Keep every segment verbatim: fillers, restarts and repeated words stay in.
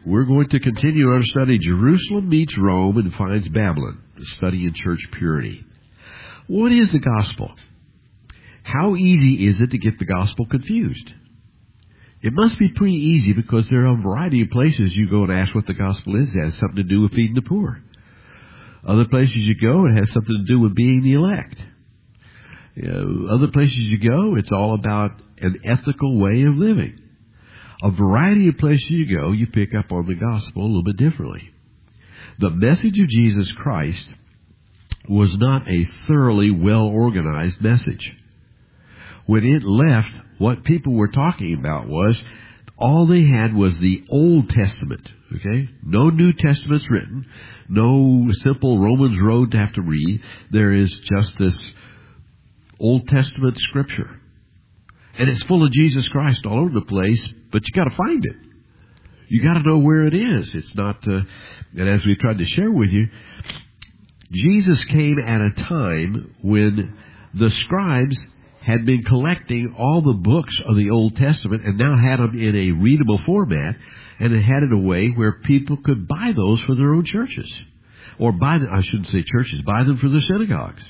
We're going to continue our study, Jerusalem Meets Rome and Finds Babylon, the study in church purity. What is the gospel? How easy is it to get the gospel confused? It must be pretty easy because there are a variety of places you go and ask what the gospel is. It has something to do with feeding the poor. Other places you go, it has something to do with being the elect. You know, other places you go, it's all about an ethical way of living. A variety of places you go, you pick up on the gospel a little bit differently. The message of Jesus Christ was not a thoroughly well-organized message. When it left, what people were talking about was all they had was the Old Testament. Okay? No New Testament's written. No simple Romans road to have to read. There is just this Old Testament scripture. And it's full of Jesus Christ all over the place, but you got to find it. You got to know where it is. It's not, uh, and as we tried to share with you, Jesus came at a time when the scribes had been collecting all the books of the Old Testament and now had them in a readable format, and it had it a way where people could buy those for their own churches. Or buy them, I shouldn't say churches, buy them for their synagogues.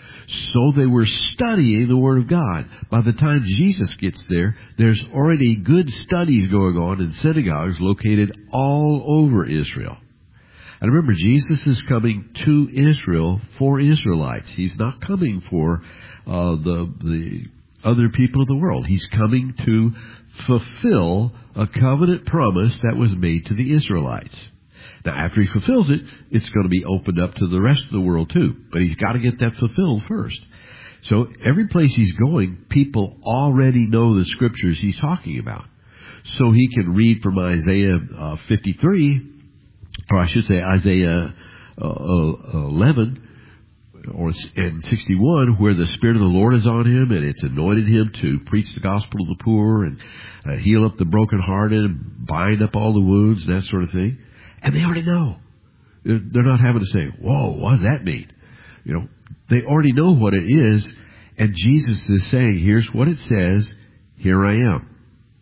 So they were studying the Word of God. By the time Jesus gets there, there's already good studies going on in synagogues located all over Israel. And remember, Jesus is coming to Israel for Israelites. He's not coming for uh, the the other people of the world. He's coming to fulfill a covenant promise that was made to the Israelites. Now, after he fulfills it, it's going to be opened up to the rest of the world too. But he's got to get that fulfilled first. So every place he's going, people already know the scriptures he's talking about. So he can read from Isaiah uh, fifty-three, or I should say Isaiah uh, eleven, or and sixty-one, where the Spirit of the Lord is on him, and it's anointed him to preach the gospel to the poor, and uh, heal up the brokenhearted, and bind up all the wounds, that sort of thing. And they already know. They're not having to say, whoa, what does that mean? You know, they already know what it is, and Jesus is saying, here's what it says, here I am.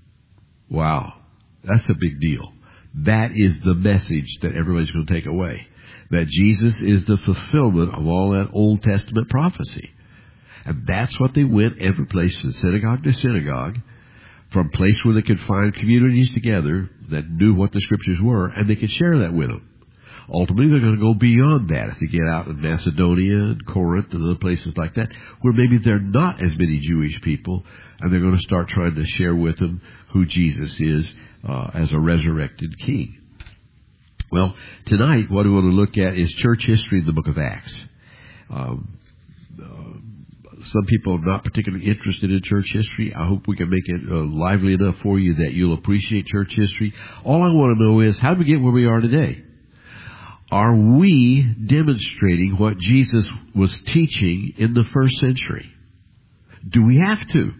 Wow, that's a big deal. That is the message that everybody's going to take away. That Jesus is the fulfillment of all that Old Testament prophecy. And that's what they went every place, from synagogue to synagogue, from place where they could find communities together that knew what the scriptures were, and they could share that with them. Ultimately, they're going to go beyond that as they get out in Macedonia and Corinth and other places like that, where maybe there are not as many Jewish people, and they're going to start trying to share with them who Jesus is uh, as a resurrected king. Well, tonight, what we want to look at is church history in the book of Acts. Um, uh, Some people are not particularly interested in church history. I hope we can make it uh, lively enough for you that you'll appreciate church history. All I want to know is, how do we get where we are today? Are we demonstrating what Jesus was teaching in the first century? Do we have to?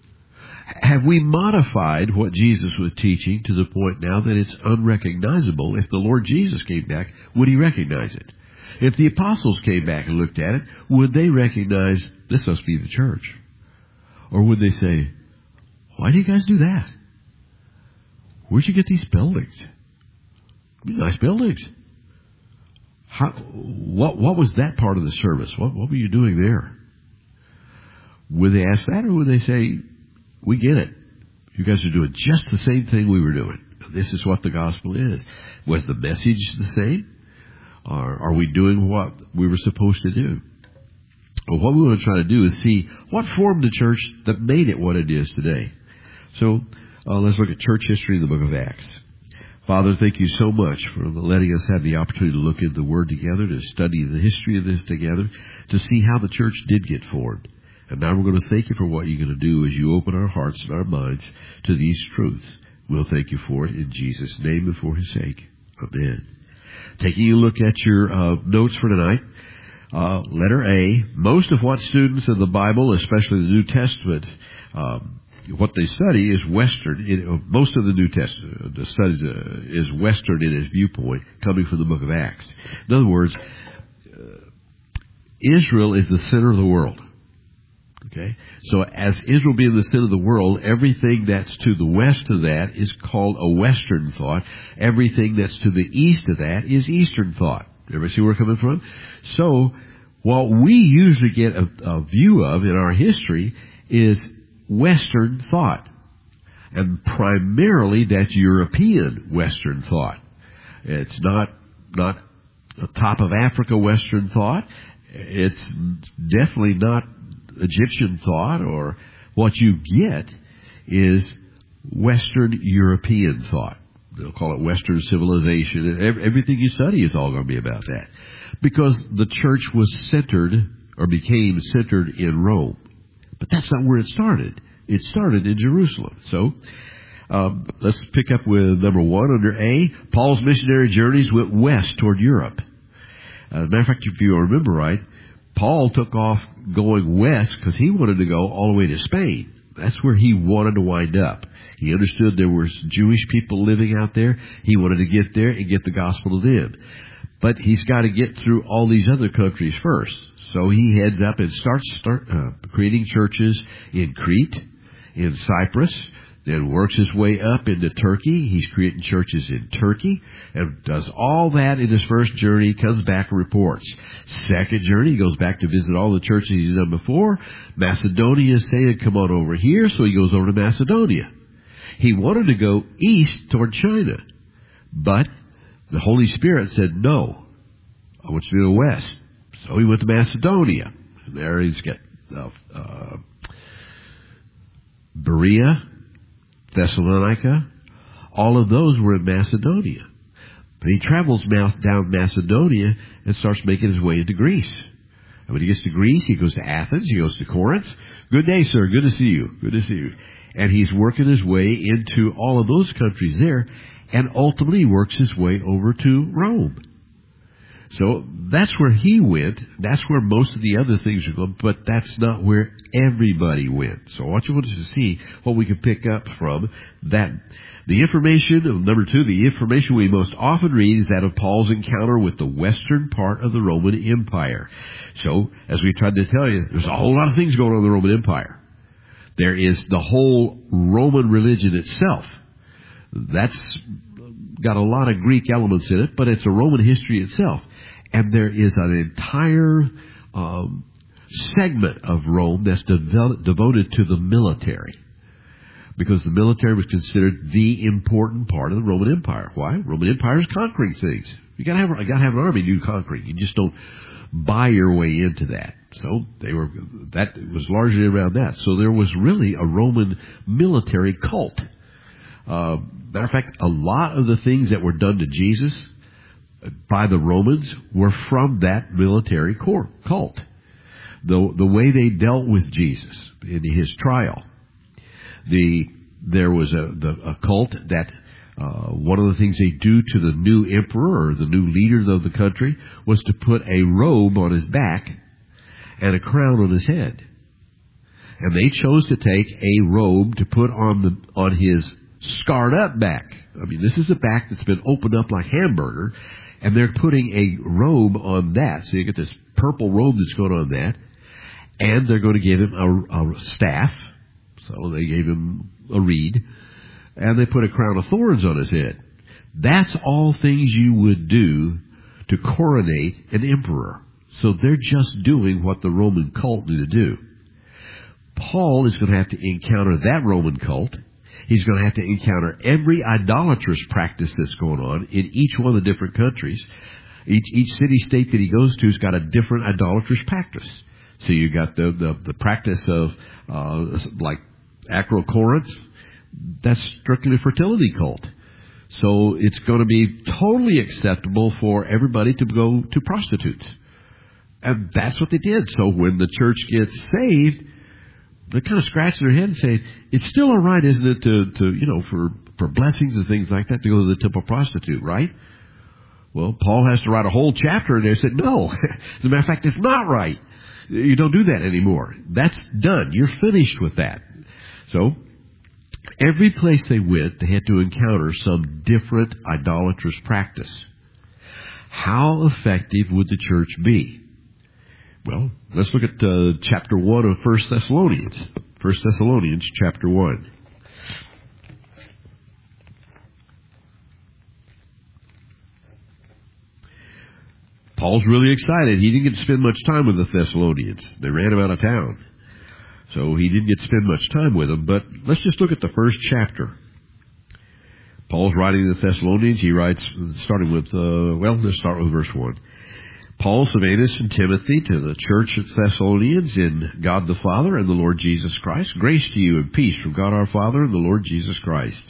Have we modified what Jesus was teaching to the point now that it's unrecognizable? If the Lord Jesus came back, would he recognize it? If the apostles came back and looked at it, would they recognize this must be the church? Or would they say, why do you guys do that? Where'd you get these buildings? Nice buildings. How, what, what was that part of the service? What, what were you doing there? Would they ask that, or would they say, we get it. You guys are doing just the same thing we were doing. This is what the gospel is. Was the message the same? Or are we doing what we were supposed to do? Well, what we want to try to do is see what formed the church that made it what it is today. So uh, let's look at church history in the book of Acts. Father, thank you so much for letting us have the opportunity to look at the Word together, to study the history of this together, to see how the church did get formed. And now we're going to thank you for what you're going to do as you open our hearts and our minds to these truths. We'll thank you for it in Jesus' name and for his sake. Amen. Taking a look at your uh, notes for tonight, uh, letter A, most of what students of the Bible, especially the New Testament, um, what they study is Western. In, uh, most of the New Testament, the studies uh, is Western in its viewpoint, coming from the book of Acts. In other words, uh, Israel is the center of the world. Okay, Okay? So as Israel being the center of the world, everything that's to the west of that is called a Western thought. Everything that's to the east of that is Eastern thought. Everybody see where we're coming from? So what we usually get a, a view of in our history is Western thought. And primarily that's European Western thought. It's not, not a top of Africa Western thought. It's definitely not Egyptian thought, or what you get is Western European thought. They'll call it Western civilization. And everything you study is all going to be about that. Because the church was centered, or became centered in Rome. But that's not where it started. It started in Jerusalem. So, um, let's pick up with number one under A. Paul's missionary journeys went west toward Europe. Uh, as a matter of fact, if you remember right, Paul took off going west because he wanted to go all the way to Spain. That's where he wanted to wind up. He understood there were Jewish people living out there. He wanted to get there and get the gospel to them. But he's got to get through all these other countries first. So he heads up and starts start, uh, creating churches in Crete, in Cyprus, then works his way up into Turkey. He's creating churches in Turkey and does all that in his first journey, comes back and reports. Second journey, he goes back to visit all the churches he's done before. Macedonia is saying, come on over here, so he goes over to Macedonia. He wanted to go east toward China, but the Holy Spirit said, no, I want you to go west. So he went to Macedonia. And there he's got uh, uh, Berea, Thessalonica, all of those were in Macedonia. But he travels down Macedonia and starts making his way into Greece. And when he gets to Greece, he goes to Athens, he goes to Corinth. Good day, sir. Good to see you. Good to see you. And he's working his way into all of those countries there, and ultimately works his way over to Rome. So that's where he went. That's where most of the other things are going, but that's not where everybody went. So I want you to see what we can pick up from that. The information, number two, the information we most often read is that of Paul's encounter with the western part of the Roman Empire. So, as we tried to tell you, there's a whole lot of things going on in the Roman Empire. There is the whole Roman religion itself. That's got a lot of Greek elements in it, but it's a Roman history itself. And there is an entire um, segment of Rome that's devel- devoted to the military, because the military was considered the important part of the Roman Empire. Why? Roman Empire is conquering things. You got to have, you got to have an army to do conquering. You just don't buy your way into that. So they were that was largely around that. So there was really a Roman military cult. Uh, matter of fact, a lot of the things that were done to Jesus by the Romans were from that military core, cult. The the way they dealt with Jesus in his trial. The there was a the, a cult that uh, one of the things they do to the new emperor or the new leader of the country was to put a robe on his back and a crown on his head. And they chose to take a robe to put on the on his scarred up back. I mean, this is a back that's been opened up like hamburger, and they're putting a robe on that. So you get this purple robe that's going on that, and they're going to give him a, a staff. So they gave him a reed, and they put a crown of thorns on his head. That's all things you would do to coronate an emperor. So they're just doing what the Roman cult knew to do. Paul is going to have to encounter that Roman cult. He's going to have to encounter every idolatrous practice that's going on in each one of the different countries. Each each city-state that he goes to has got a different idolatrous practice. So you got the, the, the practice of, uh, like Acrocorinth. That's strictly a fertility cult. So it's going to be totally acceptable for everybody to go to prostitutes. And that's what they did. So when the church gets saved, they're kind of scratching their head and saying, it's still all right, isn't it, to, to you know, for, for blessings and things like that, to go to the temple prostitute, right? Well, Paul has to write a whole chapter in there and said, no. As a matter of fact, it's not right. You don't do that anymore. That's done. You're finished with that. So, every place they went, they had to encounter some different idolatrous practice. How effective would the church be? Well, let's look at uh, chapter one of First Thessalonians. First Thessalonians chapter one. Paul's really excited. He didn't get to spend much time with the Thessalonians. They ran him out of town. So he didn't get to spend much time with them. But let's just look at the first chapter. Paul's writing to the Thessalonians. He writes, starting with, uh, well, let's start with verse one. Paul, Silvanus, and Timothy to the church at Thessalonians in God the Father and the Lord Jesus Christ. Grace to you and peace from God our Father and the Lord Jesus Christ.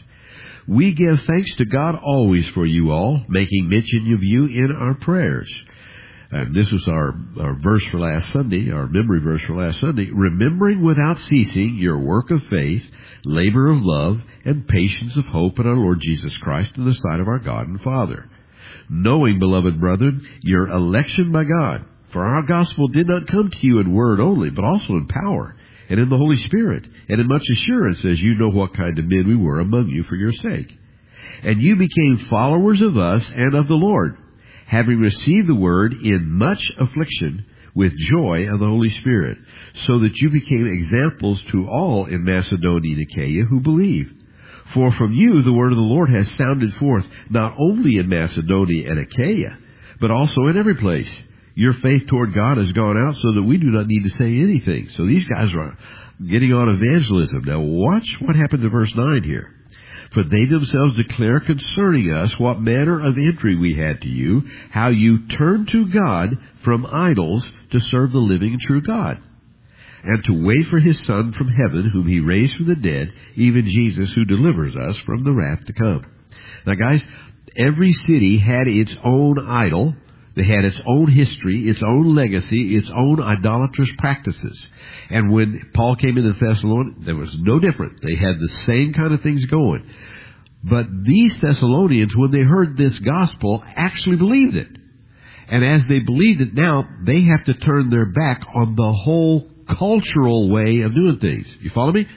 We give thanks to God always for you all, making mention of you in our prayers. And this was our, our verse for last Sunday, our memory verse for last Sunday. Remembering without ceasing your work of faith, labor of love, and patience of hope in our Lord Jesus Christ in the sight of our God and Father. Knowing, beloved brethren, your election by God. For our gospel did not come to you in word only, but also in power, and in the Holy Spirit, and in much assurance, as you know what kind of men we were among you for your sake. And you became followers of us and of the Lord, having received the word in much affliction with joy of the Holy Spirit, so that you became examples to all in Macedonia and Achaia who believe. For from you the word of the Lord has sounded forth, not only in Macedonia and Achaia, but also in every place. Your faith toward God has gone out so that we do not need to say anything. So these guys are getting on evangelism. Now watch what happens in verse nine here. For they themselves declare concerning us what manner of entry we had to you, how you turned to God from idols to serve the living and true God, and to wait for his Son from heaven, whom he raised from the dead, even Jesus, who delivers us from the wrath to come. Now guys, every city had its own idol. They had its own history, its own legacy, its own idolatrous practices. And when Paul came into Thessalonians, there was no different. They had the same kind of things going. But these Thessalonians, when they heard this gospel, actually believed it. And as they believed it now, they have to turn their back on the whole cultural way of doing things. You follow me?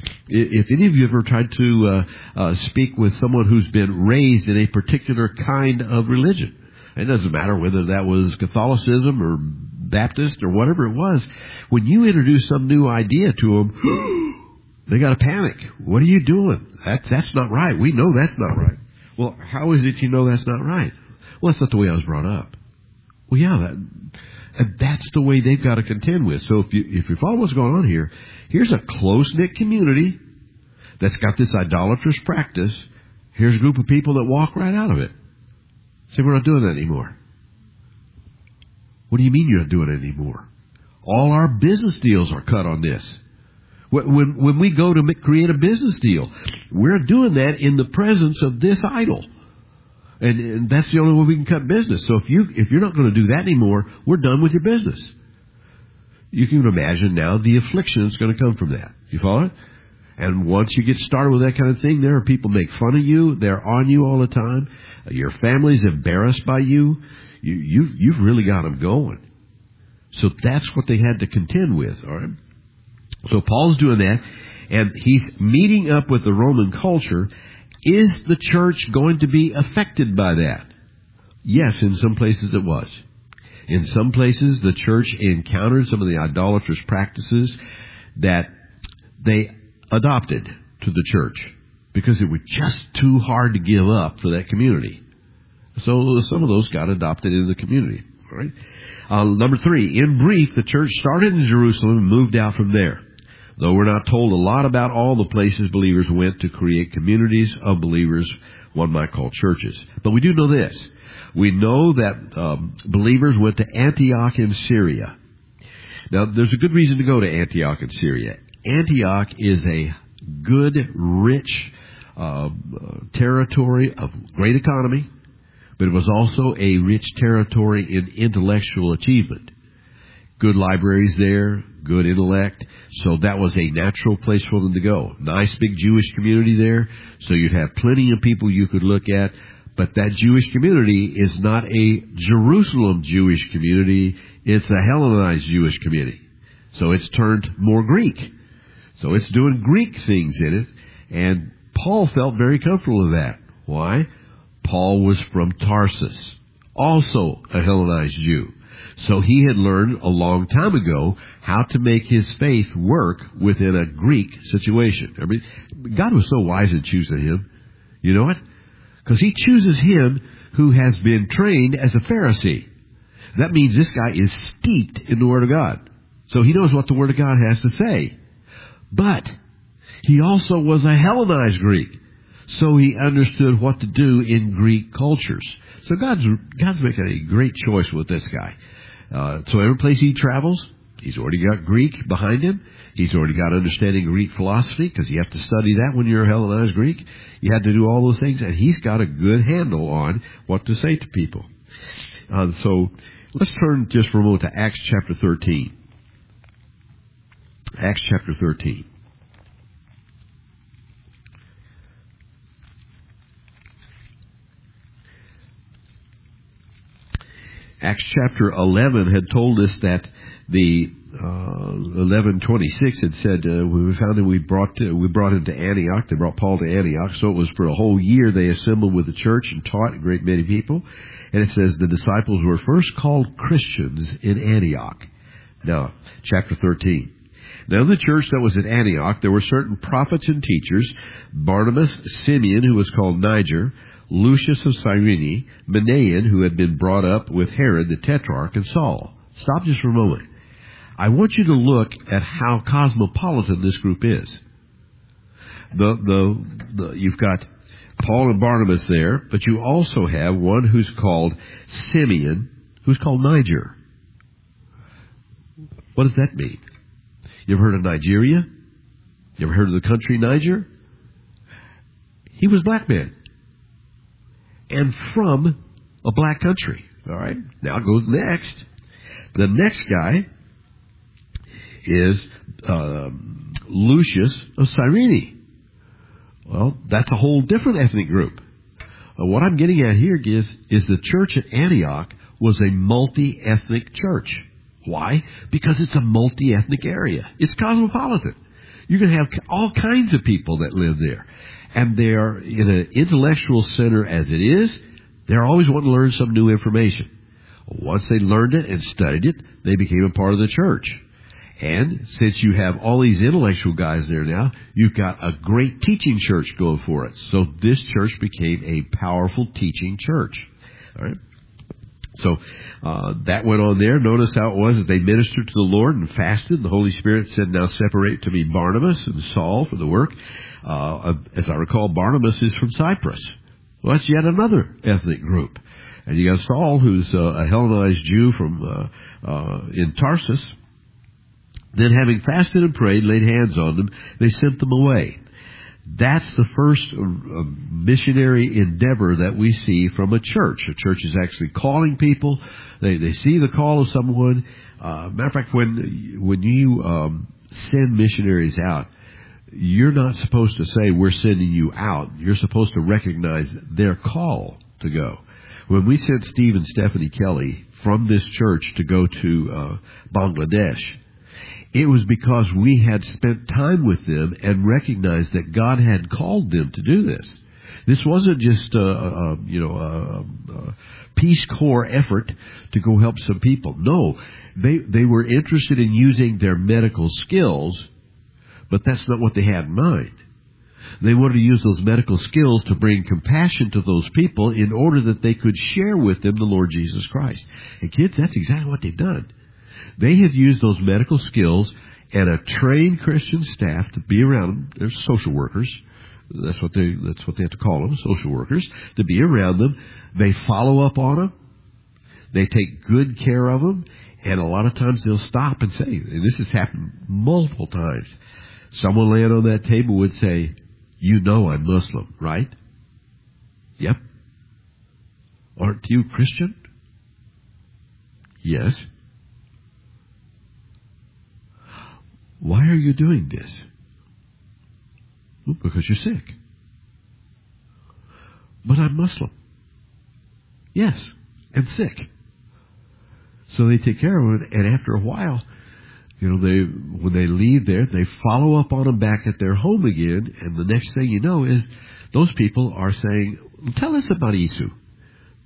If any of you have ever tried to uh, uh, speak with someone who's been raised in a particular kind of religion, it doesn't matter whether that was Catholicism or Baptist or whatever it was. When you introduce some new idea to them, they got to panic. What are you doing? That, that's not right. We know that's not right. Well, how is it you know that's not right? Well, that's not the way I was brought up. Well, yeah, that, and that's the way they've got to contend with. So if you, if you follow what's going on here, here's a close-knit community that's got this idolatrous practice. Here's a group of people that walk right out of it. Say, we're not doing that anymore. What do you mean you're not doing it anymore? All our business deals are cut on this. When, when we go to create a business deal, we're doing that in the presence of this idol. And, and that's the only way we can cut business. So if, you, if you're not going to do that anymore, we're done with your business. You can imagine now the affliction that's going to come from that. You follow it? And once you get started with that kind of thing, there are people make fun of you. They're on you all the time. Your family's embarrassed by you. You, you you've really got them going. So that's what they had to contend with. All right. So Paul's doing that, and he's meeting up with the Roman culture. Is the church going to be affected by that? Yes, in some places it was. In some places, the church encountered some of the idolatrous practices that they adopted to the church because it was just too hard to give up for that community. So some of those got adopted into the community. All right. Uh, number three, in brief, the church started in Jerusalem and moved out from there. Though we're not told a lot about all the places believers went to create communities of believers, one might call churches. But we do know this. We know that um, believers went to Antioch in Syria. Now, there's a good reason to go to Antioch in Syria. Antioch is a good, rich uh, territory of great economy, but it was also a rich territory in intellectual achievement. Good libraries there, good intellect, so that was a natural place for them to go. Nice big Jewish community there, so you'd have plenty of people you could look at, but that Jewish community is not a Jerusalem Jewish community, it's a Hellenized Jewish community. So it's turned more Greek. So it's doing Greek things in it, and Paul felt very comfortable with that. Why? Paul was from Tarsus, also a Hellenized Jew. So he had learned a long time ago how to make his faith work within a Greek situation. I mean, God was so wise in choosing him. You know what? Because he chooses him who has been trained as a Pharisee. That means this guy is steeped in the Word of God. So he knows what the Word of God has to say. But he also was a Hellenized Greek. So he understood what to do in Greek cultures. So God's, God's making a great choice with this guy. Uh, so every place he travels, he's already got Greek behind him. He's already got understanding Greek philosophy, because you have to study that when you're a Hellenized Greek. You had to do all those things, and he's got a good handle on what to say to people. Uh, so let's turn just for a moment to Acts chapter thirteen. Acts chapter thirteen. Acts chapter eleven had told us that the uh, eleven twenty-six had said uh, we found him. We brought to, we brought him to Antioch. They brought Paul to Antioch. So it was for a whole year they assembled with the church and taught a great many people. And it says the disciples were first called Christians in Antioch. Now, chapter thirteen. Now in the church that was at Antioch, there were certain prophets and teachers: Barnabas, Simeon, who was called Niger, Lucius of Cyrene, Manaen, who had been brought up with Herod the Tetrarch, and Saul. Stop just for a moment. I want you to look at how cosmopolitan this group is. The, the, the, you've got Paul and Barnabas there, but you also have one who's called Simeon, who's called Niger. What does that mean? You ever heard of Nigeria? You ever heard of the country Niger? He was a black man. And from a black country. All right. Now goes next. The next guy is um, Lucius of Cyrene. Well, that's a whole different ethnic group. Uh, what I'm getting at here is, is the church at Antioch was a multi-ethnic church. Why? Because it's a multi-ethnic area. It's cosmopolitan. You can have all kinds of people that live there. And they are in an intellectual center as it is. They're always wanting to learn some new information. Once they learned it and studied it, they became a part of the church. And since you have all these intellectual guys there now, you've got a great teaching church going for it. So this church became a powerful teaching church. All right. So uh, that went on there. Notice how it was that they ministered to the Lord and fasted. The Holy Spirit said, now separate to me Barnabas and Saul for the work. Uh, as I recall, Barnabas is from Cyprus. Well, that's yet another ethnic group. And you got Saul, who's uh, a Hellenized Jew from uh, uh, in Tarsus. Then having fasted and prayed, laid hands on them, they sent them away. That's the first uh, missionary endeavor that we see from a church. A church is actually calling people. They they see the call of someone. Uh, matter of fact, when when you um, send missionaries out, you're not supposed to say, we're sending you out. You're supposed to recognize their call to go. When we sent Steve and Stephanie Kelly from this church to go to uh, Bangladesh, it was because we had spent time with them and recognized that God had called them to do this. This wasn't just a, a you know a, a Peace Corps effort to go help some people. No, they they were interested in using their medical skills, but that's not what they had in mind. They wanted to use those medical skills to bring compassion to those people in order that they could share with them the Lord Jesus Christ. And kids, that's exactly what they've done. They have used those medical skills and a trained Christian staff to be around them. They're social workers. That's what they, that's what they have to call them, social workers, to be around them. They follow up on them. They take good care of them. And a lot of times they'll stop and say, and this has happened multiple times, someone laying on that table would say, you know I'm Muslim, right? Yep. Aren't you Christian? Yes. Why are you doing this? Well, because you're sick. But I'm Muslim. Yes, and sick. So they take care of it, and after a while, you know, they when they leave there, they follow up on them back at their home again, and the next thing you know is those people are saying, tell us about Isu.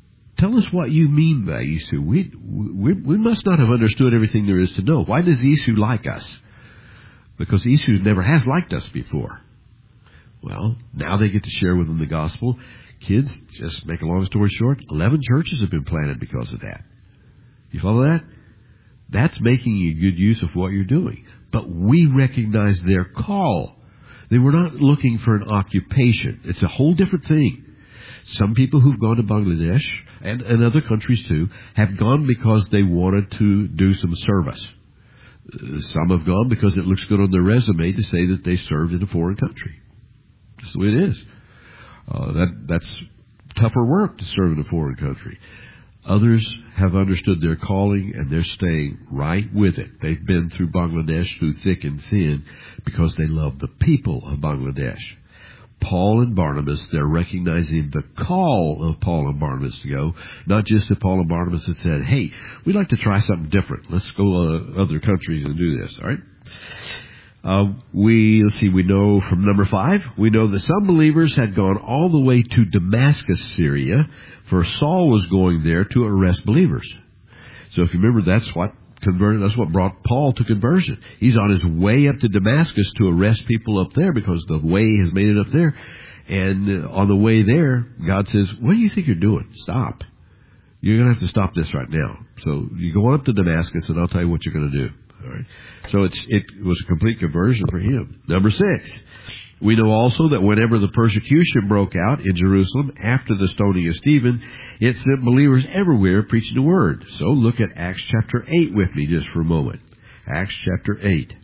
tell us what you mean by Esau. We, we, we must not have understood everything there is to know. Why does Esau like us? Because Esau never has liked us before. Well, now they get to share with them the gospel. Kids, just make a long story short, eleven churches have been planted because of that. You follow that? That's making a good use of what you're doing. But we recognize their call. They were not looking for an occupation. It's a whole different thing. Some people who've gone to Bangladesh, and, and other countries too, have gone because they wanted to do some service. Uh, some have gone because it looks good on their resume to say that they served in a foreign country. That's the way it is. Uh, that that's tougher work to serve in a foreign country. Others have understood their calling, and they're staying right with it. They've been through Bangladesh through thick and thin because they love the people of Bangladesh. Paul and Barnabas, they're recognizing the call of Paul and Barnabas to go, not just that Paul and Barnabas had said, hey, we'd like to try something different. Let's go to other countries and do this, all right? Uh, we, let's see, we know from number five, we know that some believers had gone all the way to Damascus, Syria, for Saul was going there to arrest believers. So if you remember, that's what converted, that's what brought Paul to conversion. He's on his way up to Damascus to arrest people up there because the way has made it up there. And uh, on the way there, God says, what do you think you're doing? Stop. You're going to have to stop this right now. So you go on up to Damascus and I'll tell you what you're going to do. All right. So it's, it was a complete conversion for him. Number six, we know also that whenever the persecution broke out in Jerusalem after the stoning of Stephen, it sent believers everywhere preaching the word. So look at Acts chapter eight with me just for a moment. Acts chapter eight.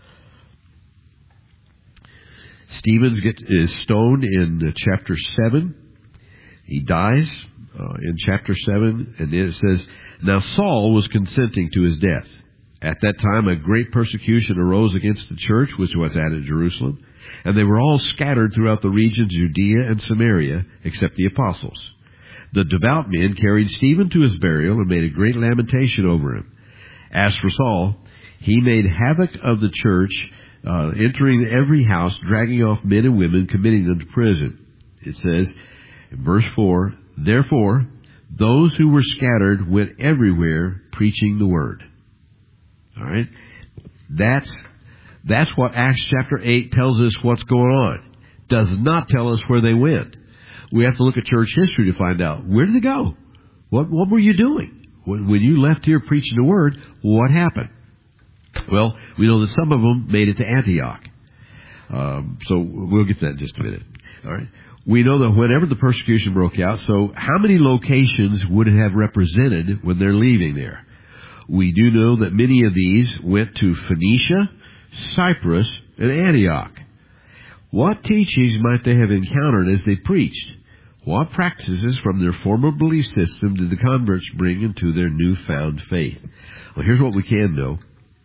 Stephen get, is stoned in chapter seven. He dies uh, in chapter seven, and then it says, now Saul was consenting to his death. At that time, a great persecution arose against the church which was at in Jerusalem, and they were all scattered throughout the regions of Judea and Samaria, except the apostles. The devout men carried Stephen to his burial and made a great lamentation over him. As for Saul, he made havoc of the church, uh, entering every house, dragging off men and women, committing them to prison. It says in verse four, therefore, those who were scattered went everywhere preaching the word. All right, that's that's what Acts chapter eight tells us what's going on. Does not tell us where they went. We have to look at church history to find out, where did they go? What what were you doing when when you left here preaching the word? What happened? Well, we know that some of them made it to Antioch. Um, so we'll get to that in just a minute. All right. We know that whenever the persecution broke out, so how many locations would it have represented when they're leaving there? We do know that many of these went to Phoenicia, Cyprus, and Antioch. What teachings might they have encountered as they preached? What practices from their former belief system did the converts bring into their newfound faith? Well, here's what we can know.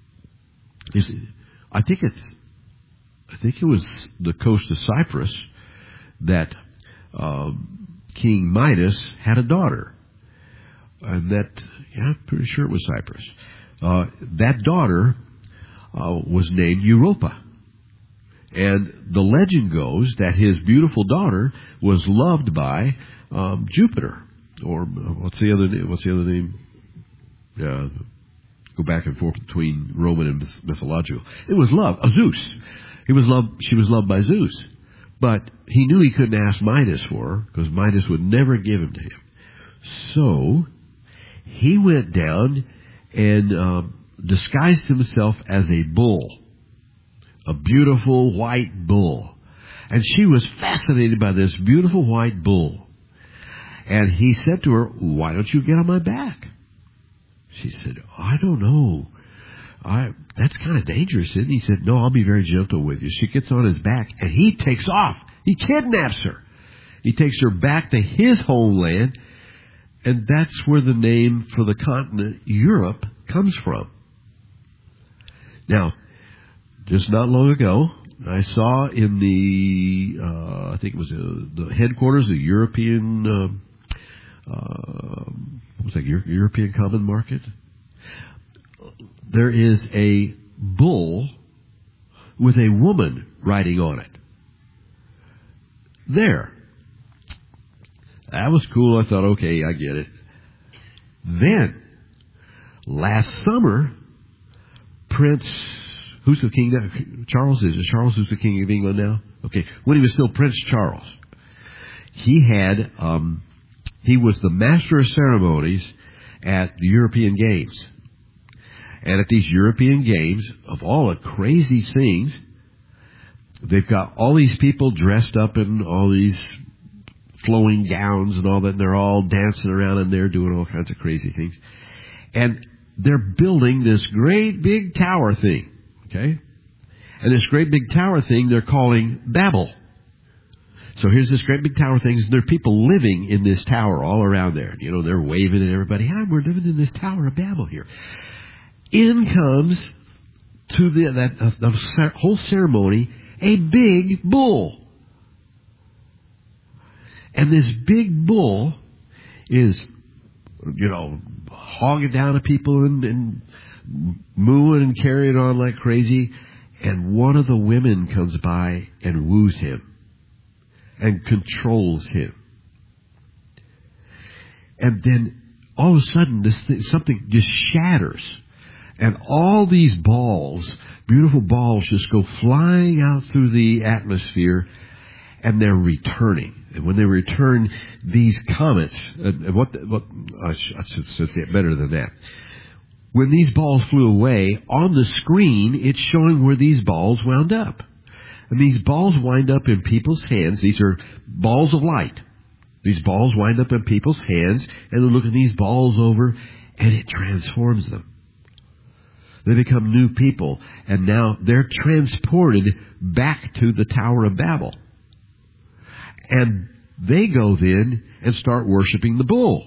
I think it's, I think it was the coast of Cyprus that um, King Midas had a daughter, and that. Yeah, I'm pretty sure it was Cyprus. Uh, that daughter uh, was named Europa. And the legend goes that his beautiful daughter was loved by um, Jupiter. Or what's the other name? What's the other name? Uh, go back and forth between Roman and mythological. It was love. Oh, Zeus. He was loved. She was loved by Zeus. But he knew he couldn't ask Midas for her because Midas would never give him to him. So he went down and um, disguised himself as a bull, a beautiful white bull. And she was fascinated by this beautiful white bull. And he said to her, why don't you get on my back? She said, I don't know. I, that's kind of dangerous, isn't it? He said, no, I'll be very gentle with you. She gets on his back, and he takes off. He kidnaps her. He takes her back to his homeland. And that's where the name for the continent, Europe, comes from. Now, just not long ago, I saw in the, uh, I think it was uh, the headquarters of the European, uh, uh, what was that, Euro- European Common Market? There is a bull with a woman riding on it. There. That was cool. I thought, okay, I get it. Then, last summer, Prince, who's the king now? Charles is it Charles who's the king of England now? Okay, when he was still Prince Charles, he had um, he was the master of ceremonies at the European Games, and at these European Games, of all the crazy things, they've got all these people dressed up in all these flowing gowns and all that, and they're all dancing around and they're doing all kinds of crazy things, and they're building this great big tower thing. Okay? And this great big tower thing they're calling Babel. So here's this great big tower thing, and there are people living in this tower all around there. You know, they're waving at everybody. Hi, we're living in this Tower of Babel here. In comes to the, that uh, the whole ceremony a big bull. And this big bull is, you know, hogging down at people and, and mooing and carrying on like crazy. And one of the women comes by and woos him and controls him. And then all of a sudden, this thing, something just shatters. And all these balls, beautiful balls, just go flying out through the atmosphere, and they're returning. And when they return, these comets, and what, what I should say it better than that. When these balls flew away, on the screen, it's showing where these balls wound up. And these balls wind up in people's hands. These are balls of light. These balls wind up in people's hands, and they're looking these balls over, and it transforms them. They become new people, and now they're transported back to the Tower of Babel. And they go then and start worshiping the bull.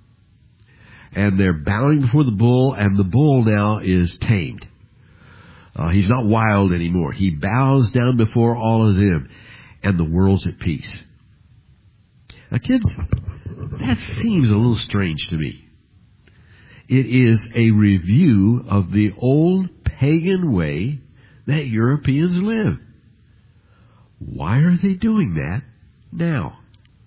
And they're bowing before the bull, and the bull now is tamed. Uh, he's not wild anymore. He bows down before all of them, and the world's at peace. Now, kids, that seems a little strange to me. It is a review of the old pagan way that Europeans live. Why are they doing that now?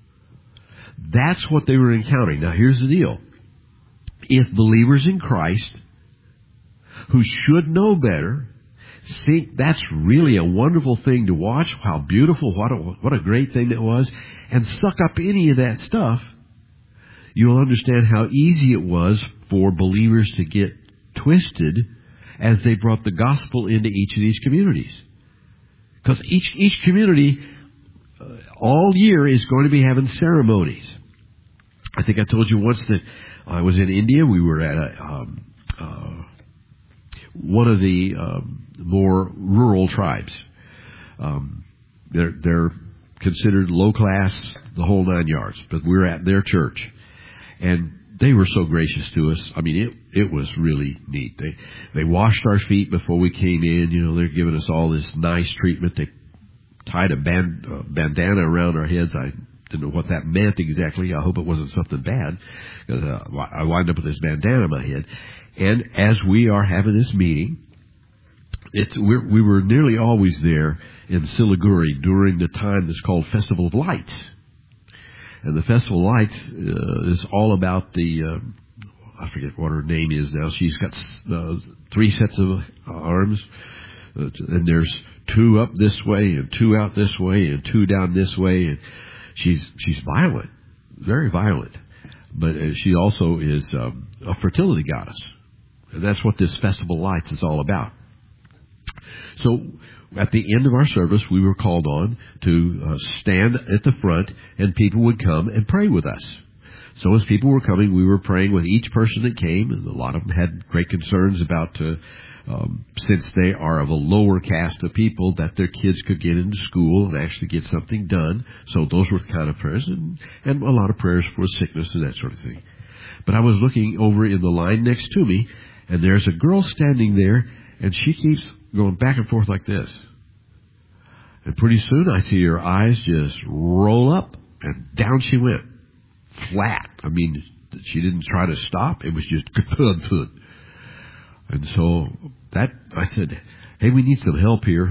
That's what they were encountering. Now, here's the deal. If believers in Christ, who should know better, think that's really a wonderful thing to watch, how beautiful, what a, what a great thing that was, and suck up any of that stuff, you'll understand how easy it was for believers to get twisted as they brought the gospel into each of these communities. Because each each community uh, all year is going to be having ceremonies. I think I told you once that I was in India. We were at a, um, uh, one of the um, more rural tribes. Um, they're they're considered low class, the whole nine yards. But we were at their church, and they were so gracious to us. I mean, it it was really neat. They they washed our feet before we came in. You know, they're giving us all this nice treatment. They tied a band, uh, bandana around our heads. I didn't know what that meant exactly. I hope it wasn't something bad, because uh, I wind up with this bandana on my head. And as we are having this meeting, it's we're, we were nearly always there in Siliguri during the time that's called Festival of Lights. And the Festival of Lights uh, is all about the, uh, I forget what her name is now. She's got uh, three sets of arms, uh, and there's two up this way, and two out this way, and two down this way. And she's she's violent, very violent. But uh, she also is um, a fertility goddess. And that's what this Festival of Lights is all about. So at the end of our service, we were called on to uh, stand at the front, and people would come and pray with us. So as people were coming, we were praying with each person that came, and a lot of them had great concerns about, uh, um, since they are of a lower caste of people, that their kids could get into school and actually get something done. So those were the kind of prayers, and, and a lot of prayers for sickness and that sort of thing. But I was looking over in the line next to me, and there's a girl standing there, and she keeps going back and forth like this. And pretty soon I see her eyes just roll up, and down she went. Flat. I mean, she didn't try to stop. It was just thud, thud. And so that, I said, hey, we need some help here.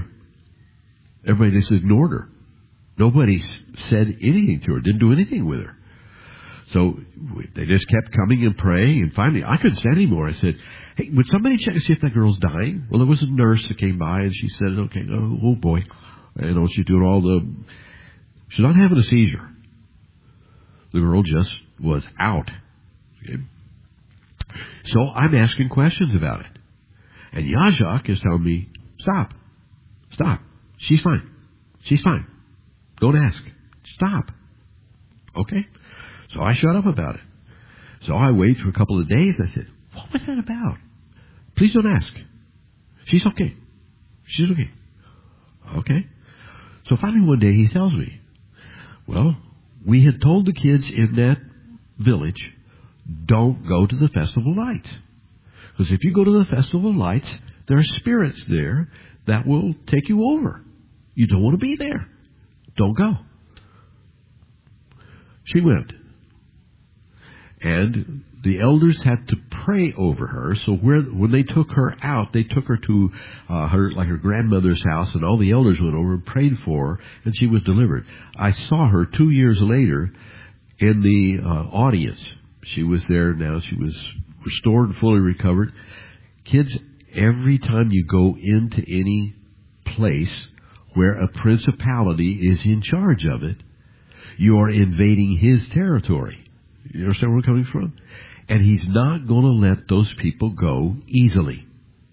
Everybody just ignored her. Nobody said anything to her, didn't do anything with her. So they just kept coming and praying, and finally I couldn't stand anymore. I said, hey, would somebody check to see if that girl's dying? Well, there was a nurse that came by, and she said, okay, oh, oh boy. You know, she's doing all the... She's not having a seizure. The girl just was out. Okay? So I'm asking questions about it. And Yajak is telling me, stop. Stop. She's fine. She's fine. Don't ask. Stop. Okay? So I shut up about it. So I waited for a couple of days. I said, what was that about? Please don't ask. She's okay. She's okay. Okay? So finally one day he tells me, well, we had told the kids in that village, don't go to the Festival of Lights. Because if you go to the Festival of Lights, there are spirits there that will take you over. You don't want to be there. Don't go. She went. And the elders had to pray over her. So where, when they took her out, they took her to uh, her like her grandmother's house, and all the elders went over and prayed for her, and she was delivered. I saw her two years later in the uh, audience. She was there now. She was restored and fully recovered. Kids, every time you go into any place where a principality is in charge of it, you are invading his territory. You understand where I'm coming from? And he's not going to let those people go easily.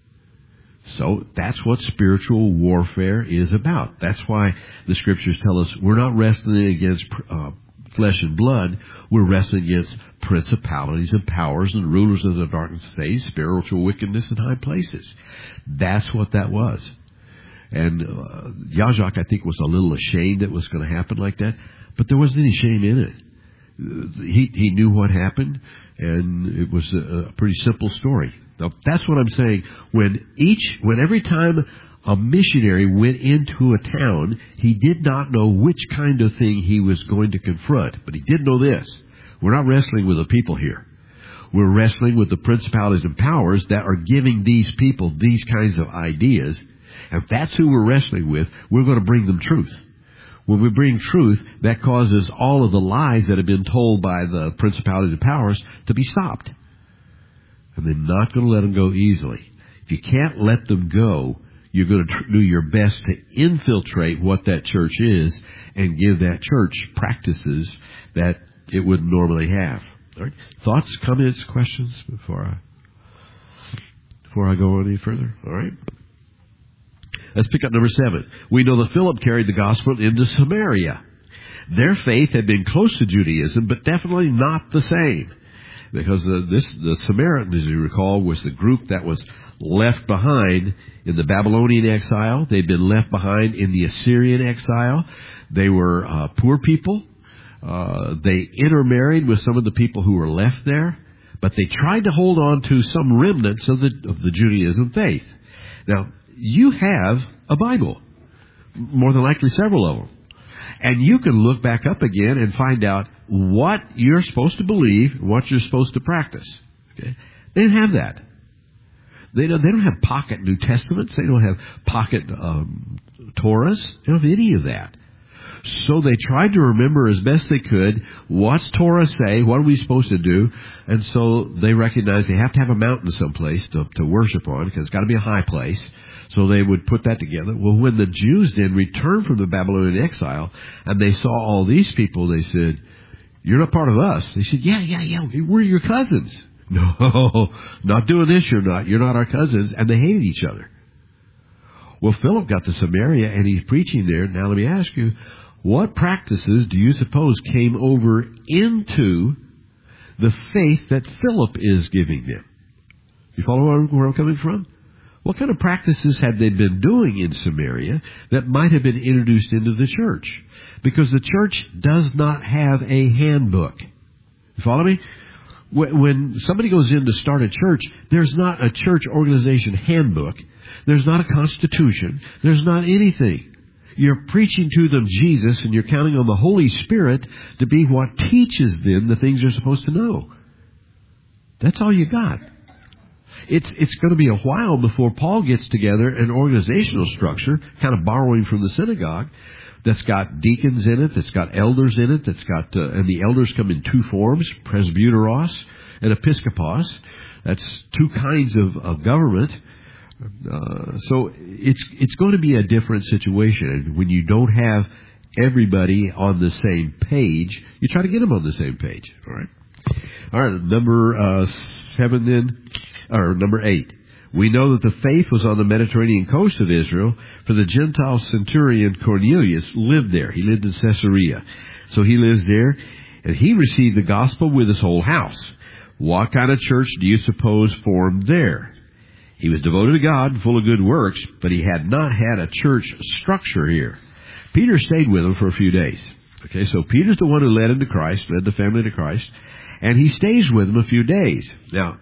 So that's what spiritual warfare is about. That's why the scriptures tell us we're not wrestling against uh, flesh and blood. We're wrestling against principalities and powers and rulers of the darkness of age, spiritual wickedness in high places. That's what that was. And uh, Yajak, I think, was a little ashamed it was going to happen like that. But there wasn't any shame in it. He he knew what happened, and it was a, a pretty simple story. Now, that's what I'm saying. When each, when every time a missionary went into a town, he did not know which kind of thing he was going to confront. But he did know this. We're not wrestling with the people here. We're wrestling with the principalities and powers that are giving these people these kinds of ideas. And if that's who we're wrestling with, we're going to bring them truth. When we bring truth, that causes all of the lies that have been told by the principalities and powers to be stopped. And they're not going to let them go easily. If you can't let them go, you're going to tr- do your best to infiltrate what that church is and give that church practices that it wouldn't normally have. All right? Thoughts, comments, questions before I before I go any further? All right? Let's pick up number seven. We know that Philip carried the gospel into Samaria. Their faith had been close to Judaism, but definitely not the same. Because uh, this, the Samaritans, as you recall, was the group that was left behind in the Babylonian exile. They'd been left behind in the Assyrian exile. They were uh, poor people. Uh, they intermarried with some of the people who were left there, but they tried to hold on to some remnants of the of the Judaism faith. Now, you have a Bible, more than likely several of them. And you can look back up again and find out what you're supposed to believe, what you're supposed to practice. Okay? They didn't have that. They don't, they don't have pocket New Testaments. They don't have pocket um, Torahs. They don't have any of that. So they tried to remember as best they could, what's Torah say, what are we supposed to do? And so they recognized they have to have a mountain someplace to, to worship on, because it's got to be a high place. So they would put that together. Well, when the Jews then returned from the Babylonian exile, and they saw all these people, they said, you're not part of us. They said, yeah, yeah, yeah, we're your cousins. No, not doing this, you're not. You're not our cousins. And they hated each other. Well, Philip got to Samaria, and he's preaching there. Now let me ask you, what practices do you suppose came over into the faith that Philip is giving them? You follow where I'm coming from? What kind of practices had they been doing in Samaria that might have been introduced into the church? Because the church does not have a handbook. You follow me? When somebody goes in to start a church, there's not a church organization handbook. There's not a constitution. There's not anything. You're preaching to them Jesus, and you're counting on the Holy Spirit to be what teaches them the things they're supposed to know. That's all you got. It's, it's going to be a while before Paul gets together an organizational structure, kind of borrowing from the synagogue, that's got deacons in it, that's got elders in it, that's got, uh, and the elders come in two forms, presbyteros and episkopos. That's two kinds of, of government. Uh, so it's, it's going to be a different situation. And when you don't have everybody on the same page, you try to get them on the same page. All right. All right. Number, uh, seven then, or number eight. We know that the faith was on the Mediterranean coast of Israel, for the Gentile centurion Cornelius lived there. He lived in Caesarea. So he lives there, and he received the gospel with his whole house. What kind of church do you suppose formed there? He was devoted to God and full of good works, but he had not had a church structure here. Peter stayed with him for a few days. Okay, so Peter's the one who led him to Christ, led the family to Christ, and he stays with him a few days. Now,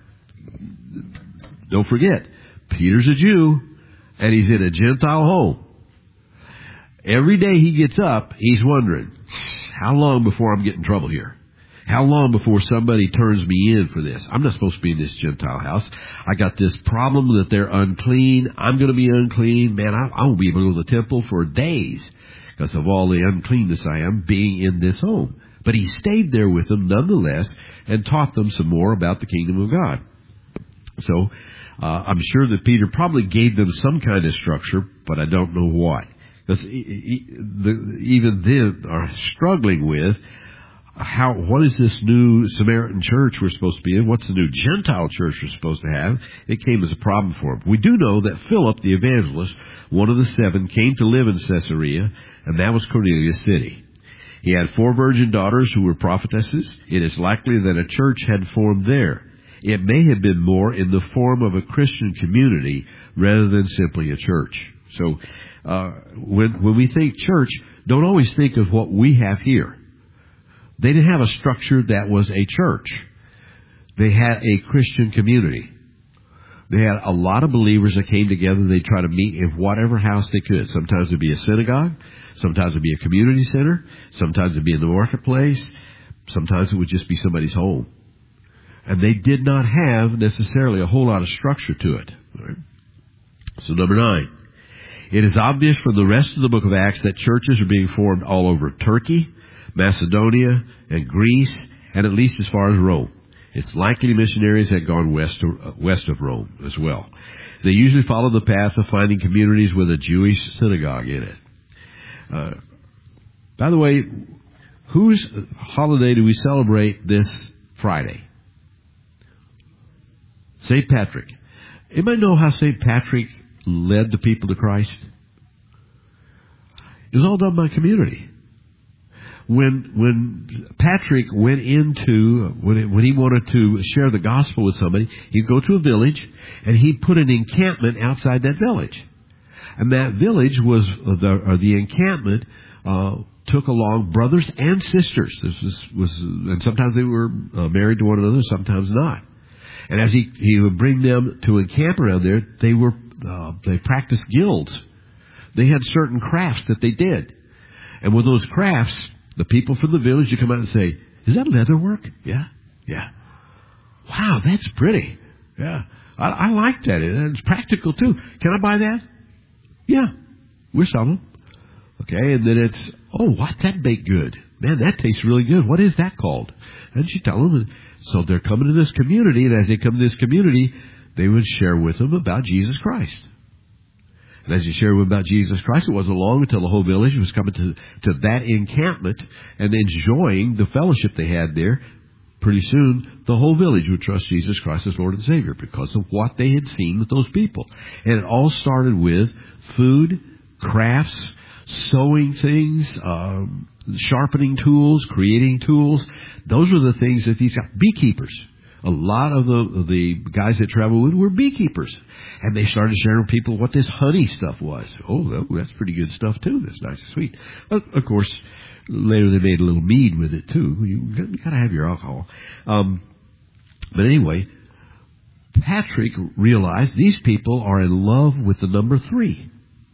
don't forget, Peter's a Jew, and he's in a Gentile home. Every day he gets up, he's wondering, how long before I'm getting in trouble here? How long before somebody turns me in for this? I'm not supposed to be in this Gentile house. I got this problem that they're unclean. I'm going to be unclean. Man, I, I won't be able to go to the temple for days because of all the uncleanness I am being in this home. But he stayed there with them nonetheless and taught them some more about the kingdom of God. So, Uh, I'm sure that Peter probably gave them some kind of structure, but I don't know what. Because even then are struggling with how, what is this new Samaritan church we're supposed to be in? What's the new Gentile church we're supposed to have? It came as a problem for them. We do know that Philip the evangelist, one of the seven, came to live in Caesarea, and that was Cornelius' city. He had four virgin daughters who were prophetesses. It is likely that a church had formed there. It may have been more in the form of a Christian community rather than simply a church. So uh, when when we think church, don't always think of what we have here. They didn't have a structure that was a church. They had a Christian community. They had a lot of believers that came together. They tried to meet in whatever house they could. Sometimes it'd be a synagogue. Sometimes it'd be a community center. Sometimes it'd be in the marketplace. Sometimes it would just be somebody's home. And they did not have necessarily a whole lot of structure to it. Right? So number nine. It is obvious from the rest of the book of Acts that churches are being formed all over Turkey, Macedonia, and Greece, and at least as far as Rome. It's likely missionaries had gone west of, uh, west of Rome as well. They usually follow the path of finding communities with a Jewish synagogue in it. Uh, by the way, whose holiday do we celebrate this Friday? Saint Patrick. Anybody know how Saint Patrick led the people to Christ? It was all done by community. When when Patrick went into, when, it, when he wanted to share the gospel with somebody, he'd go to a village, and he'd put an encampment outside that village. And that village was, the, or the encampment, uh, took along brothers and sisters. This was, was and sometimes they were uh, married to one another, sometimes not. And as he, he would bring them to encamp around there, they were, uh, they practiced guilds. They had certain crafts that they did. And with those crafts, the people from the village would come out and say, is that leather work? Yeah. Yeah. Wow, that's pretty. Yeah. I, I like that. It's practical too. Can I buy that? Yeah. We're selling them. Okay. And then it's, oh, what's that baked good? Man, that tastes really good. What is that called? And she tell them. So they're coming to this community, and as they come to this community, they would share with them about Jesus Christ. And as you share with them about Jesus Christ, it wasn't long until the whole village was coming to, to that encampment and enjoying the fellowship they had there. Pretty soon, the whole village would trust Jesus Christ as Lord and Savior because of what they had seen with those people. And it all started with food, crafts, sewing things, um, sharpening tools, creating tools. Those were the things that these guys, beekeepers. A lot of the the guys that traveled with were beekeepers. And they started sharing with people what this honey stuff was. Oh, that's pretty good stuff too. That's nice and sweet. Of course, later they made a little mead with it too. You got to have your alcohol. Um, but anyway, Patrick realized these people are in love with the number three.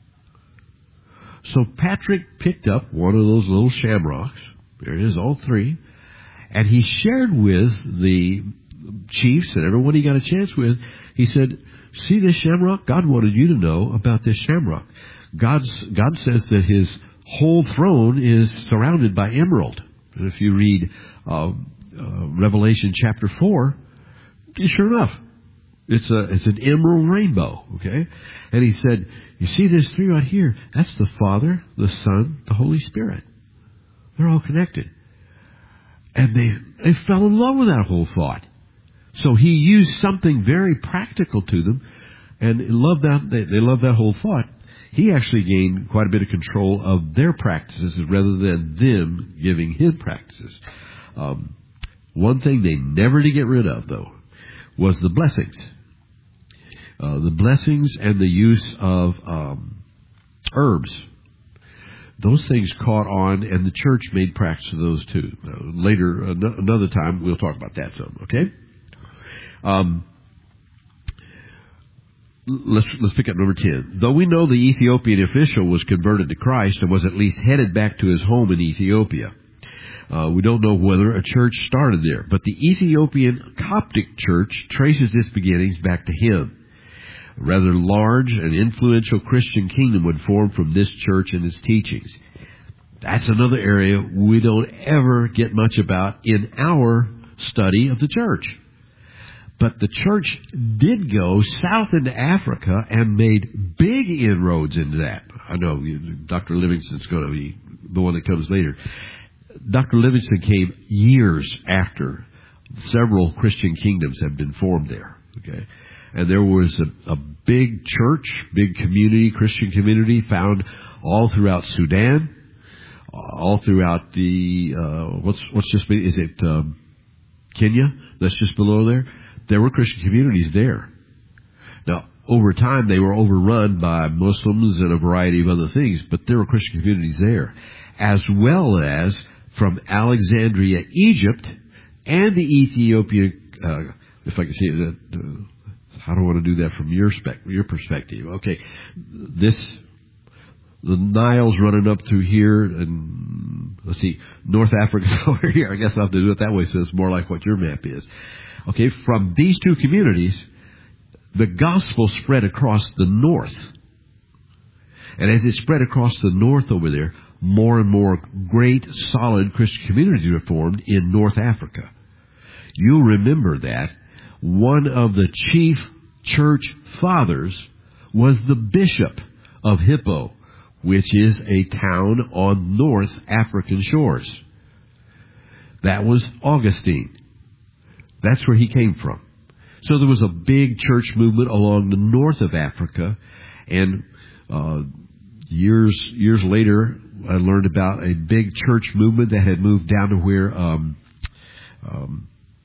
So Patrick picked up one of those little shamrocks. There it is, all three. And he shared with the chiefs and everyone he got a chance with, he said, see this shamrock? God wanted you to know about this shamrock. God's, God says that his whole throne is surrounded by emerald. And if you read uh, uh, Revelation chapter four, sure enough, it's a it's an emerald rainbow, okay? And he said, you see this three right here? That's the Father, the Son, the Holy Spirit. They're all connected. And they they fell in love with that whole thought. So he used something very practical to them, and loved that they, they loved that whole thought. He actually gained quite a bit of control of their practices rather than them giving him practices. Um, one thing they never did get rid of, though, was the blessings. Uh, the blessings and the use of um, herbs. Those things caught on, and the church made practice of those too. Uh, later, uh, another time, we'll talk about that some, okay? Um, let's, let's pick up number ten. Though we know the Ethiopian official was converted to Christ and was at least headed back to his home in Ethiopia, Uh, we don't know whether a church started there, but the Ethiopian Coptic Church traces its beginnings back to him. A rather large and influential Christian kingdom would form from this church and its teachings. That's another area we don't ever get much about in our study of the church. But the church did go south into Africa and made big inroads into that. I know Doctor Livingston's going to be the one that comes later. Doctor Livingston came years after several Christian kingdoms had been formed there. Okay, and there was a, a big church, big community, Christian community found all throughout Sudan, all throughout the uh, what's what's just is it um, Kenya? That's just below there. There were Christian communities there. Now, over time, they were overrun by Muslims and a variety of other things, but there were Christian communities there, as well as from Alexandria, Egypt, and the Ethiopian, uh, if I can say that, uh, how do I want to do that from your spec, your perspective? Okay, this, the Nile's running up through here, and let's see, North Africa's over here. I guess I'll have to do it that way so it's more like what your map is. Okay, from these two communities, the gospel spread across the north. And as it spread across the north over there, more and more great, solid Christian communities were formed in North Africa. You'll remember that one of the chief church fathers was the bishop of Hippo, which is a town on North African shores. That was Augustine. That's where he came from. So there was a big church movement along the north of Africa, and uh, years years later, I learned about a big church movement that had moved down to where um, um,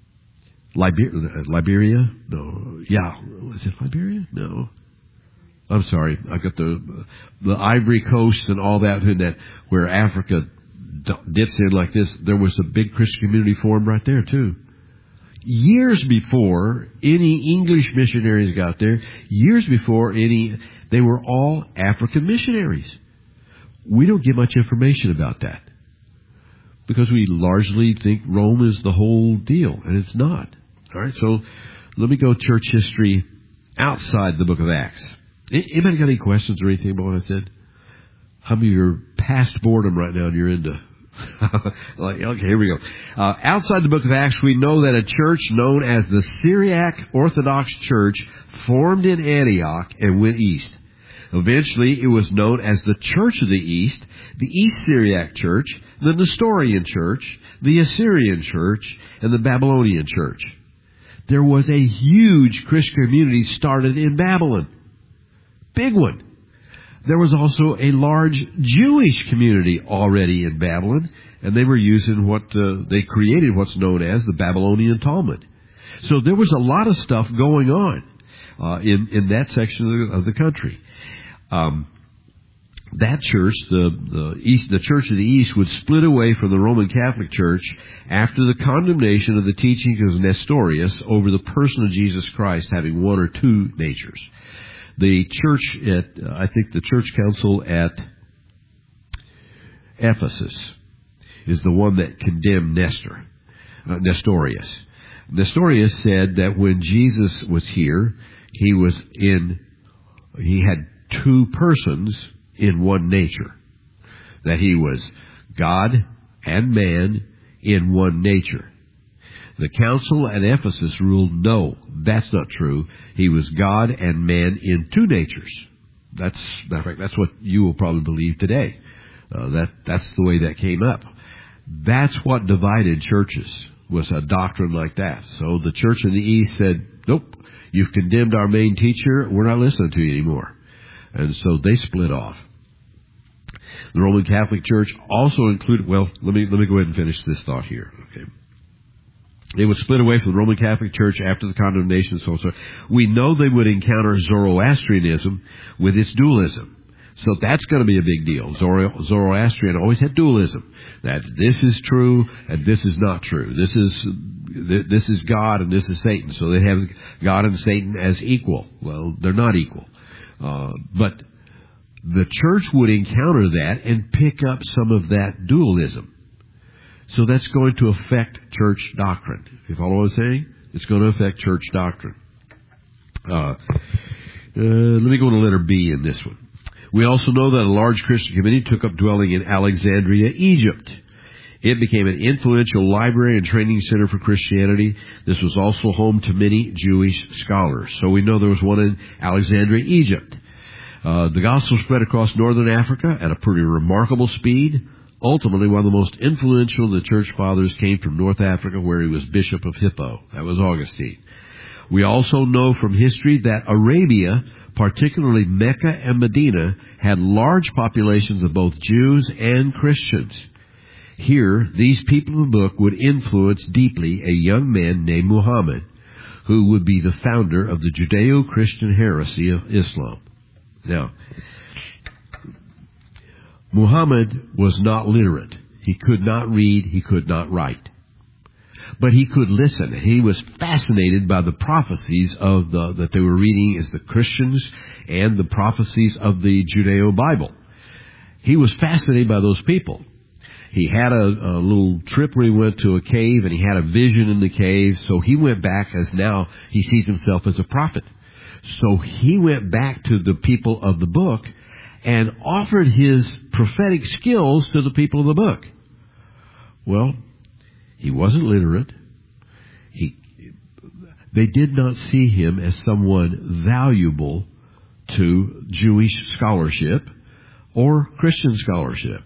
Liber- Liberia? No, yeah, is it Liberia? No, I'm sorry, I got the the Ivory Coast and all that, and that where Africa dips in like this. There was a big Christian community formed right there too. Years before any English missionaries got there, years before any, they were all African missionaries. We don't get much information about that because we largely think Rome is the whole deal, and it's not. All right, so let me go church history outside the book of Acts. Anybody got any questions or anything about what I said? How many of you are past boredom right now and you're into... like, okay, here we go. Uh, outside the book of Acts, we know that a church known as the Syriac Orthodox Church formed in Antioch and went east. Eventually, it was known as the Church of the East, the East Syriac Church, the Nestorian Church, the Assyrian Church, and the Babylonian Church. There was a huge Christian community started in Babylon. Big one. There was also a large Jewish community already in Babylon, and they were using what uh, they created what's known as the Babylonian Talmud. So there was a lot of stuff going on uh, in in that section of the, of the country. Um, that church, the the East, the Church of the East, would split away from the Roman Catholic Church after the condemnation of the teaching of Nestorius over the person of Jesus Christ having one or two natures. The church at, uh, I think the church council at Ephesus is the one that condemned Nestor, uh, Nestorius. Nestorius said that when Jesus was here, he was in, he had two persons in one nature. That he was God and man in one nature. The council at Ephesus ruled, no, that's not true. He was God and man in two natures. That's, matter of fact, that's what you will probably believe today. Uh, that, that's the way that came up. That's what divided churches, was a doctrine like that. So the church in the East said, nope, you've condemned our main teacher, we're not listening to you anymore. And so they split off. The Roman Catholic Church also included, well, let me, let me go ahead and finish this thought here, okay. They would split away from the Roman Catholic Church after the condemnation, so so. We know they would encounter Zoroastrianism with its dualism. So that's going to be a big deal. Zoro, Zoroastrian always had dualism. That this is true and this is not true. This is, this is God and this is Satan. So they have God and Satan as equal. Well, they're not equal. Uh, but the church would encounter that and pick up some of that dualism. So that's going to affect church doctrine. You follow what I'm saying? It's going to affect church doctrine. Uh, uh, let me go to letter B in this one. We also know that a large Christian community took up dwelling in Alexandria, Egypt. It became an influential library and training center for Christianity. This was also home to many Jewish scholars. So we know there was one in Alexandria, Egypt. Uh, the gospel spread across northern Africa at a pretty remarkable speed. Ultimately, one of the most influential of the church fathers came from North Africa, where he was Bishop of Hippo. That was Augustine. We also know from history that Arabia, particularly Mecca and Medina, had large populations of both Jews and Christians. Here, these people of the book would influence deeply a young man named Muhammad, who would be the founder of the Judeo-Christian heresy of Islam. Now, Muhammad was not literate. He could not read, he could not write. But he could listen. He was fascinated by the prophecies of the, that they were reading as the Christians and the prophecies of the Judeo Bible. He was fascinated by those people. He had a, a little trip where he went to a cave and he had a vision in the cave. So he went back, as now he sees himself as a prophet. So he went back to the people of the book and offered his prophetic skills to the people of the book. Well, he wasn't literate. He, they did not see him as someone valuable to Jewish scholarship or Christian scholarship.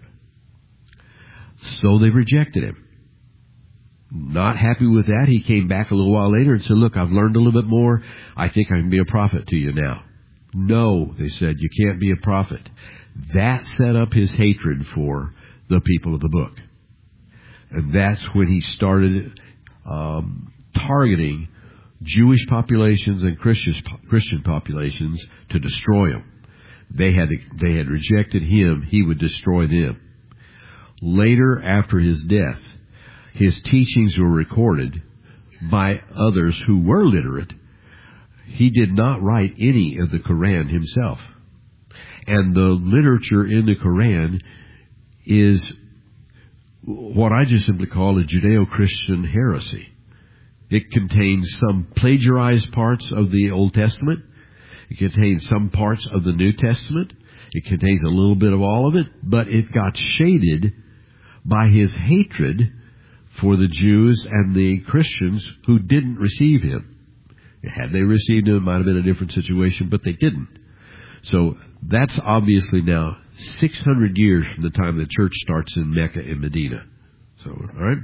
So they rejected him. Not happy with that, he came back a little while later and said, look, I've learned a little bit more. I think I can be a prophet to you now. No, they said, you can't be a prophet. That set up his hatred for the people of the book. And that's when he started um, targeting Jewish populations and Christian Christian populations to destroy them. They had they had rejected him; he would destroy them. Later, after his death, his teachings were recorded by others who were literate. He did not write any of the Quran himself, and the literature in the Quran is what I just simply call a Judeo-Christian heresy. It contains some plagiarized parts of the Old Testament. It contains some parts of the New Testament. It contains a little bit of all of it, but it got shaded by his hatred for the Jews and the Christians who didn't receive him. Had they received him, it might have been a different situation, but they didn't. So that's obviously now six hundred years from the time the church starts in Mecca and Medina. So, all right.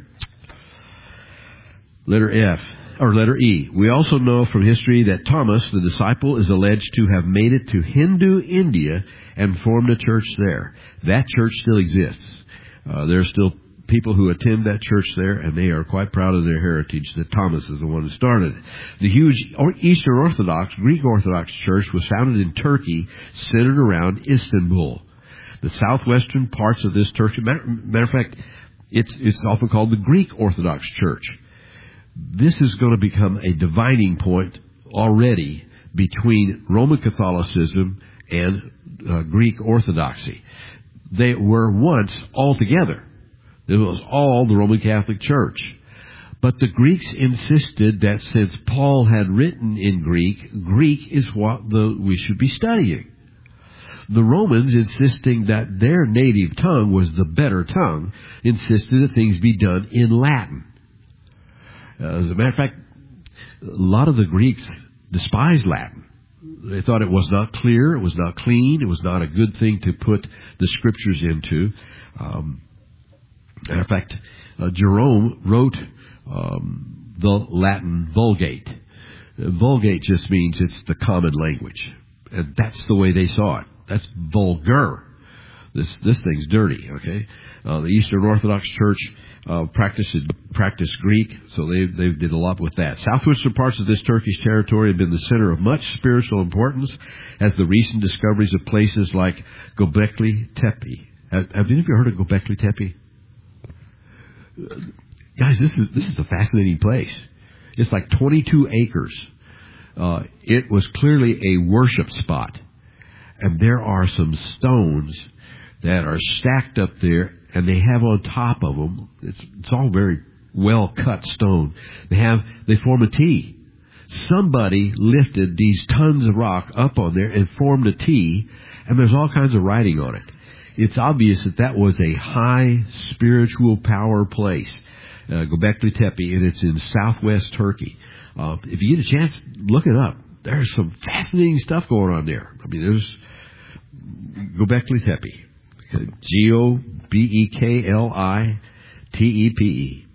Letter F, or letter E. We also know from history that Thomas, the disciple, is alleged to have made it to Hindu India and formed a church there. That church still exists. Uh, there are still people who attend that church there, and they are quite proud of their heritage that Thomas is the one who started it. The huge Eastern Orthodox, Greek Orthodox Church was founded in Turkey, centered around Istanbul. The southwestern parts of this Turkey, matter, matter of fact, it's, it's often called the Greek Orthodox Church. This is going to become a dividing point already between Roman Catholicism and uh, Greek Orthodoxy. They were once all together. It was all the Roman Catholic Church. But the Greeks insisted that since Paul had written in Greek, Greek is what the, we should be studying. The Romans, insisting that their native tongue was the better tongue, insisted that things be done in Latin. Uh, as a matter of fact, a lot of the Greeks despised Latin. They thought it was not clear, it was not clean, it was not a good thing to put the scriptures into. Um, matter of fact, uh, Jerome wrote um, the Latin Vulgate. Uh, Vulgate just means it's the common language. And that's the way they saw it. That's vulgar. This this thing's dirty, okay? Uh, the Eastern Orthodox Church uh, practiced practiced Greek, so they they did a lot with that. Southwestern parts of this Turkish territory have been the center of much spiritual importance, as the recent discoveries of places like Göbekli Tepe. Have, have any of you heard of Göbekli Tepe? Uh, guys, this is this is a fascinating place. It's like twenty-two acres. Uh, it was clearly a worship spot. And there are some stones that are stacked up there, and they have on top of them, it's, it's all very well-cut stone. They have, they form a T. Somebody lifted these tons of rock up on there and formed a T, and there's all kinds of writing on it. It's obvious that that was a high spiritual power place, uh, Göbekli Tepe, and it's in southwest Turkey. Uh, if you get a chance, look it up. There's some fascinating stuff going on there. I mean, there's Göbekli Tepe. G O B E K L I T E P E.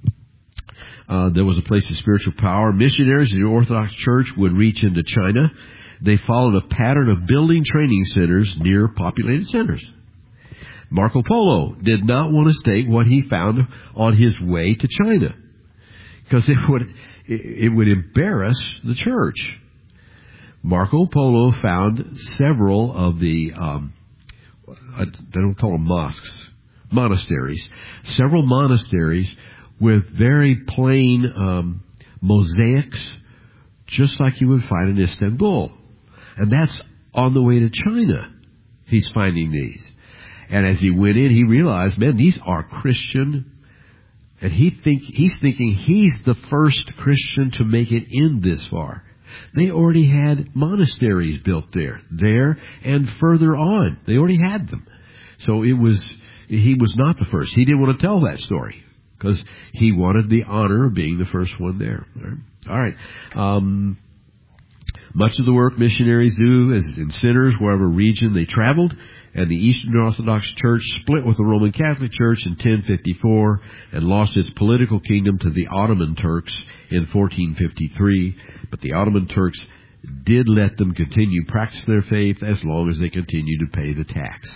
Uh, there was a place of spiritual power. Missionaries in the Orthodox Church would reach into China. They followed a pattern of building training centers near populated centers. Marco Polo did not want to state what he found on his way to China, because it would it would embarrass the church. Marco Polo found several of the, um, I don't call them mosques, monasteries, several monasteries with very plain um, mosaics, just like you would find in Istanbul. And that's on the way to China. He's finding these. And as he went in, he realized, man, these are Christian. And he think he's thinking he's the first Christian to make it in this far. They already had monasteries built there, there and further on. They already had them. So it was, he was not the first. He didn't want to tell that story because he wanted the honor of being the first one there. All right. Um, much of the work missionaries do is in centers, wherever region they traveled, and the Eastern Orthodox Church split with the Roman Catholic Church in ten fifty-four and lost its political kingdom to the Ottoman Turks in fourteen fifty-three. But the Ottoman Turks did let them continue practicing their faith as long as they continued to pay the tax.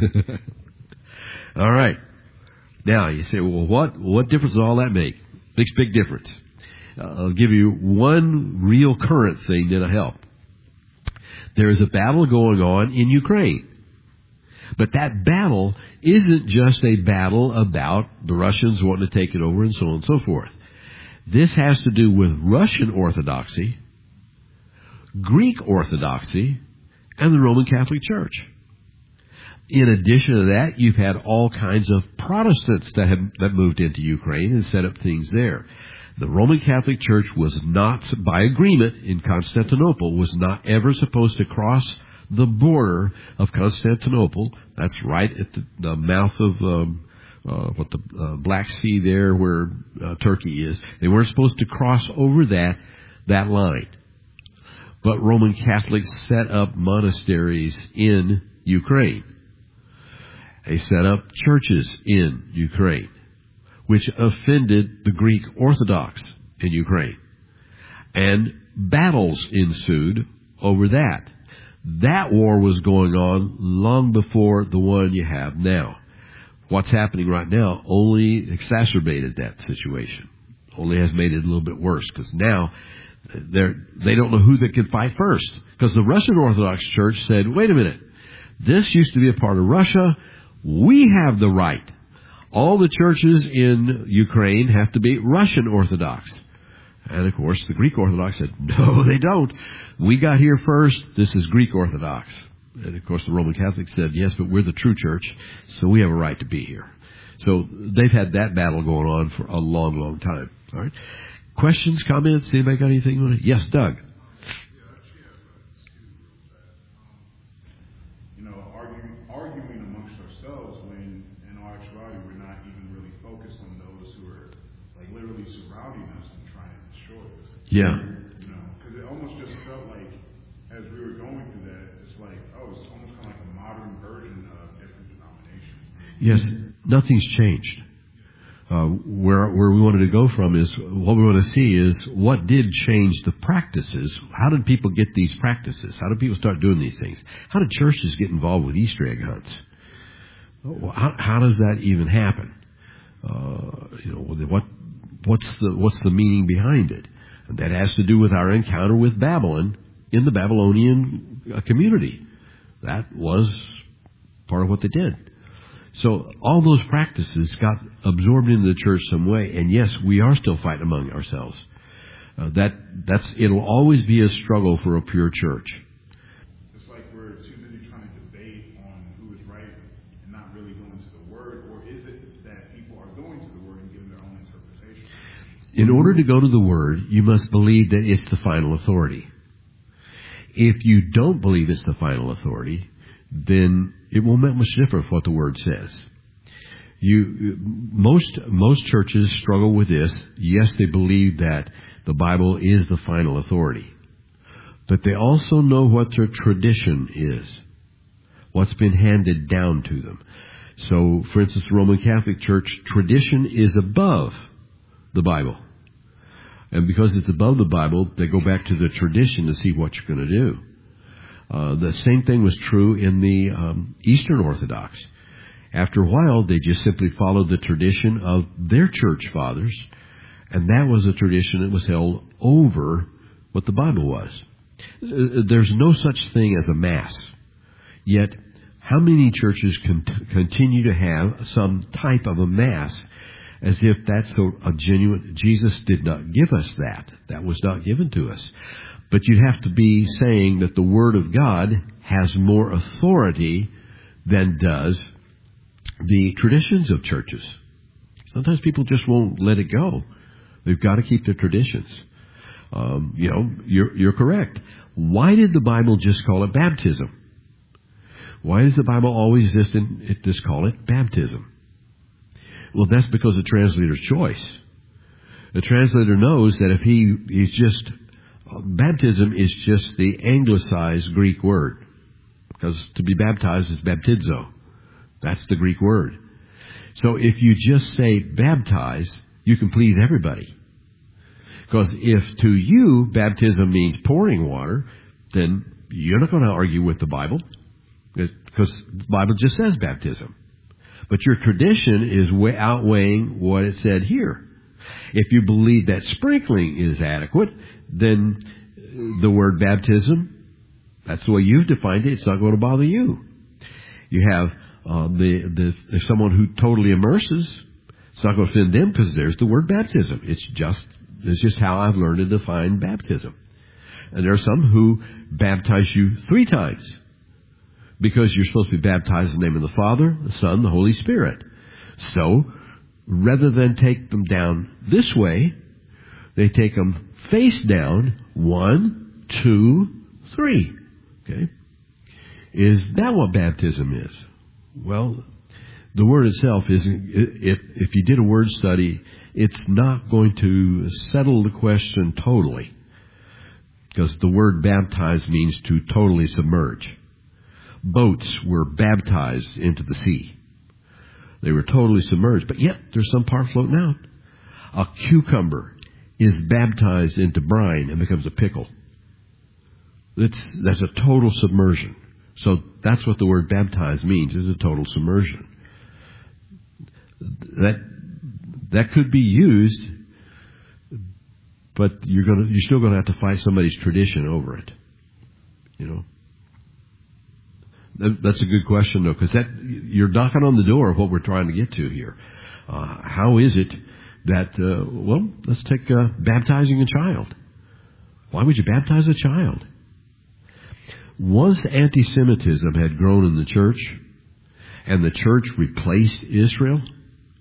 All right. Now, you say, well, what what difference does all that make? Makes big difference. Uh, I'll give you one real current thing that'll help. There is a battle going on in Ukraine. But that battle isn't just a battle about the Russians wanting to take it over and so on and so forth. This has to do with Russian Orthodoxy, Greek Orthodoxy, and the Roman Catholic Church. In addition to that, you've had all kinds of Protestants that have that moved into Ukraine and set up things there. The Roman Catholic Church was not, by agreement in Constantinople, was not ever supposed to cross the border of Constantinople. That's right at the, the mouth of um, uh, what the uh, Black Sea there, where uh, Turkey is. They weren't supposed to cross over that that line. But Roman Catholics set up monasteries in Ukraine. They set up churches in Ukraine, which offended the Greek Orthodox in Ukraine. And battles ensued over that. That war was going on long before the one you have now. What's happening right now only exacerbated that situation. Only has made it a little bit worse, because now they're, they don't know who they can fight first. Because the Russian Orthodox Church said, wait a minute, this used to be a part of Russia. We have the right. All the churches in Ukraine have to be Russian Orthodox. And, of course, the Greek Orthodox said, no, they don't. We got here first. This is Greek Orthodox. And, of course, the Roman Catholics said, yes, but we're the true church, so we have a right to be here. So they've had that battle going on for a long, long time. All right. Questions, comments? Anybody got anything? Yes, Doug. You know, arguing, arguing amongst ourselves when, in our actuality, we're not even really focused on those who are, like, literally surrounding us and trying to destroy us. Yeah. You know, because it almost just felt like, as we were going through that, it's like, oh, it's almost kind of like a modern version of different denominations. Yes, nothing's changed. Uh, where where we wanted to go from is, what we want to see is, what did change the practices? How did people get these practices? How did people start doing these things? How did churches get involved with Easter egg hunts? How, how does that even happen? Uh, you know, what what's the what's the meaning behind it? And that has to do with our encounter with Babylon in the Babylonian uh, community. That was part of what they did. So all those practices got absorbed into the church some way, and yes, we are still fighting among ourselves. Uh, that that's it'll always be a struggle for a pure church. It's like we're too busy trying to debate on who is right and not really going to the Word, or is it that people are going to the Word and giving their own interpretation? In order to go to the Word, you must believe that it's the final authority. If you don't believe it's the final authority, then it won't make much difference what the Word says. You, most, most churches struggle with this. Yes, they believe that the Bible is the final authority. But they also know what their tradition is. What's been handed down to them. So, for instance, the Roman Catholic Church, tradition is above the Bible. And because it's above the Bible, they go back to the tradition to see what you're going to do. Uh, the same thing was true in the um, Eastern Orthodox. After a while, they just simply followed the tradition of their church fathers, and that was a tradition that was held over what the Bible was. Uh, there's no such thing as a mass. Yet, how many churches can t- continue to have some type of a mass as if that's a, a genuine... Jesus did not give us that. That was not given to us. But you'd have to be saying that the Word of God has more authority than does the traditions of churches. Sometimes people just won't let it go. They've got to keep their traditions. Um, you know, you're, you're correct. Why did the Bible just call it baptism? Why does the Bible always just, in, it just call it baptism? Well, that's because of the translator's choice. The translator knows that if he is just... Baptism is just the anglicized Greek word. Because to be baptized is baptizo. That's the Greek word. So if you just say baptize, you can please everybody. Because if to you baptism means pouring water, then you're not going to argue with the Bible. Because the Bible just says baptism. But your tradition is way outweighing what it said here. If you believe that sprinkling is adequate, then the word baptism, that's the way you've defined it, it's not going to bother you. You have uh, the, the if someone who totally immerses, it's not going to offend them because there's the word baptism. It's just it's just how I've learned to define baptism. And there are some who baptize you three times because you're supposed to be baptized in the name of the Father, the Son, the Holy Spirit. So, rather than take them down this way, they take them face down, one, two, three. Okay? Is that what baptism is? Well, the word itself isn't, if, if you did a word study, it's not going to settle the question totally. Because the word baptize means to totally submerge. Boats were baptized into the sea. They were totally submerged, but yet there's some part floating out. A cucumber is baptized into brine and becomes a pickle. That's, that's a total submersion. So that's what the word baptize means, is a total submersion. That that could be used, but you're gonna you're still gonna have to fight somebody's tradition over it. You know. That's a good question, though, because that you're knocking on the door of what we're trying to get to here. Uh, how is it that, uh, well, let's take uh, baptizing a child. Why would you baptize a child? Once anti-Semitism had grown in the church, and the church replaced Israel,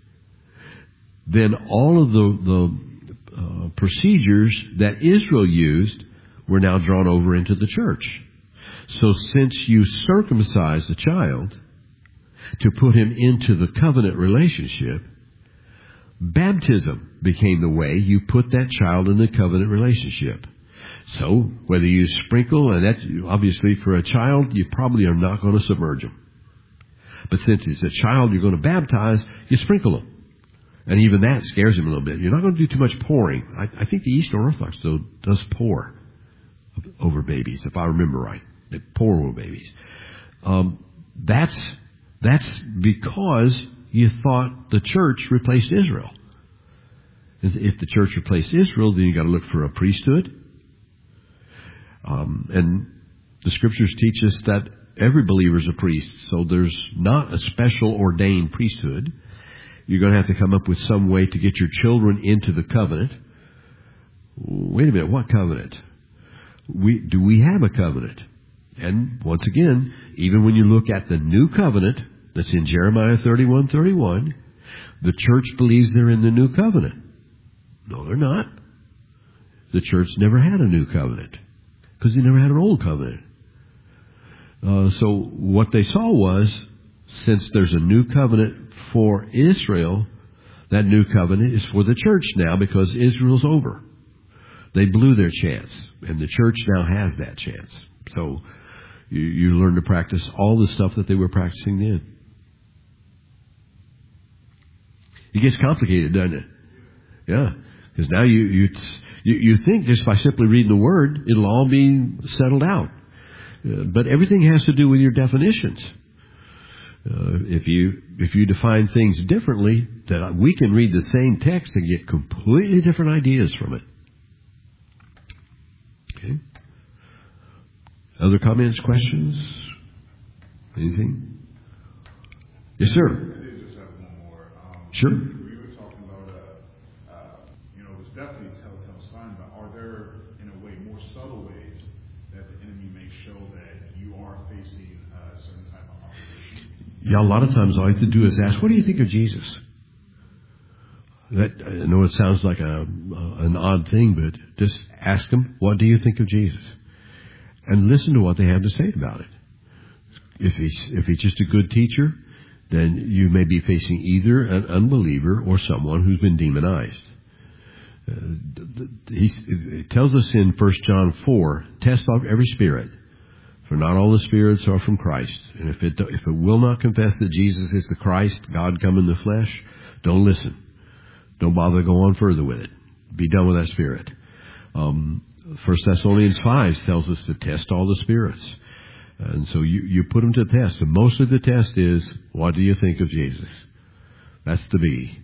then all of the, the uh, procedures that Israel used were now drawn over into the church. So since you circumcised the child to put him into the covenant relationship, baptism became the way you put that child in the covenant relationship. So whether you sprinkle, and that's obviously for a child, you probably are not going to submerge them. But since it's a child you're going to baptize, you sprinkle them. And even that scares him a little bit. You're not going to do too much pouring. I, I think the Eastern Orthodox, though, does pour over babies, if I remember right. They pour over babies. Um, that's that's because you thought the church replaced Israel. If the church replaced Israel, then you got to look for a priesthood. Um, and the Scriptures teach us that every believer is a priest, so there's not a special ordained priesthood. You're going to have to come up with some way to get your children into the covenant. Wait a minute, what covenant? We, do we have a covenant? And once again, even when you look at the new covenant that's in Jeremiah thirty-one thirty-one, the church believes they're in the new covenant. No, they're not. The church never had a new covenant because they never had an old covenant. Uh, so what they saw was, since there's a new covenant for Israel, that new covenant is for the church now because Israel's over. They blew their chance, and the church now has that chance. So you, you learn to practice all the stuff that they were practicing then. It gets complicated, doesn't it? Yeah, because now you, you you you think just by simply reading the Word, it'll all be settled out. Uh, but everything has to do with your definitions. Uh, if you if you define things differently, then we can read the same text and get completely different ideas from it. Okay. Other comments, questions? Anything? Yes, sir. I did just have one more. Um, Sure. We were talking about, uh, uh, you know, it's definitely a telltale sign, but are there, in a way, more subtle ways that the enemy may show that you are facing a certain type of opposition? Yeah, a lot of times all I have to do is ask, what do you think of Jesus? That, I know it sounds like a, uh, an odd thing, but just ask them, what do you think of Jesus? And listen to what they have to say about it. If he's, if he's just a good teacher, then you may be facing either an unbeliever or someone who's been demonized. Uh, he, it tells us in First John four, test out every spirit, for not all the spirits are from Christ. And if it, if it will not confess that Jesus is the Christ, God come in the flesh, don't listen. Don't bother to go on further with it. Be done with that spirit. Um, First Thessalonians five tells us to test all the spirits. And so you, you put them to the test. And mostly the test is, what do you think of Jesus? That's the B.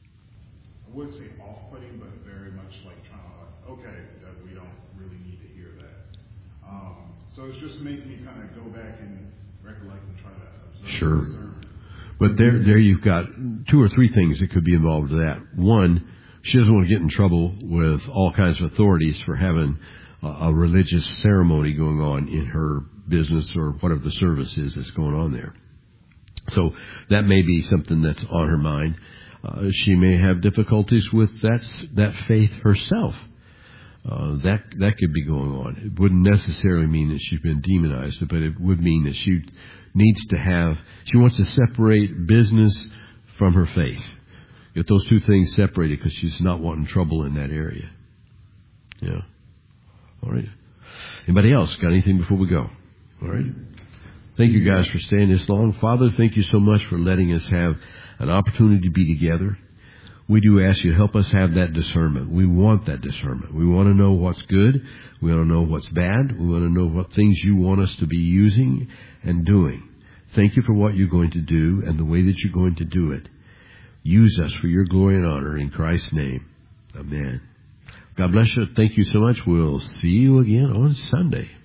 I would say off-putting, but very much like trying to, like, okay, that we don't really need to hear that. Um, so it's just making me kind of go back and recollect and try to observe. Sure. But there, there you've got two or three things that could be involved with that. One, she doesn't want to get in trouble with all kinds of authorities for having a, a religious ceremony going on in her business or whatever the service is that's going on there. So that may be something that's on her mind. Uh, she may have difficulties with that that faith herself. Uh, that that could be going on. It wouldn't necessarily mean that she's been demonized, but it would mean that she needs to have, she wants to separate business from her faith. Get those two things separated because she's not wanting trouble in that area. Yeah. All right. Anybody else got anything before we go? All right. Thank you guys for staying this long. Father, thank you so much for letting us have an opportunity to be together. We do ask you to help us have that discernment. We want that discernment. We want to know what's good. We want to know what's bad. We want to know what things you want us to be using and doing. Thank you for what you're going to do and the way that you're going to do it. Use us for your glory and honor in Christ's name. Amen. God bless you. Thank you so much. We'll see you again on Sunday.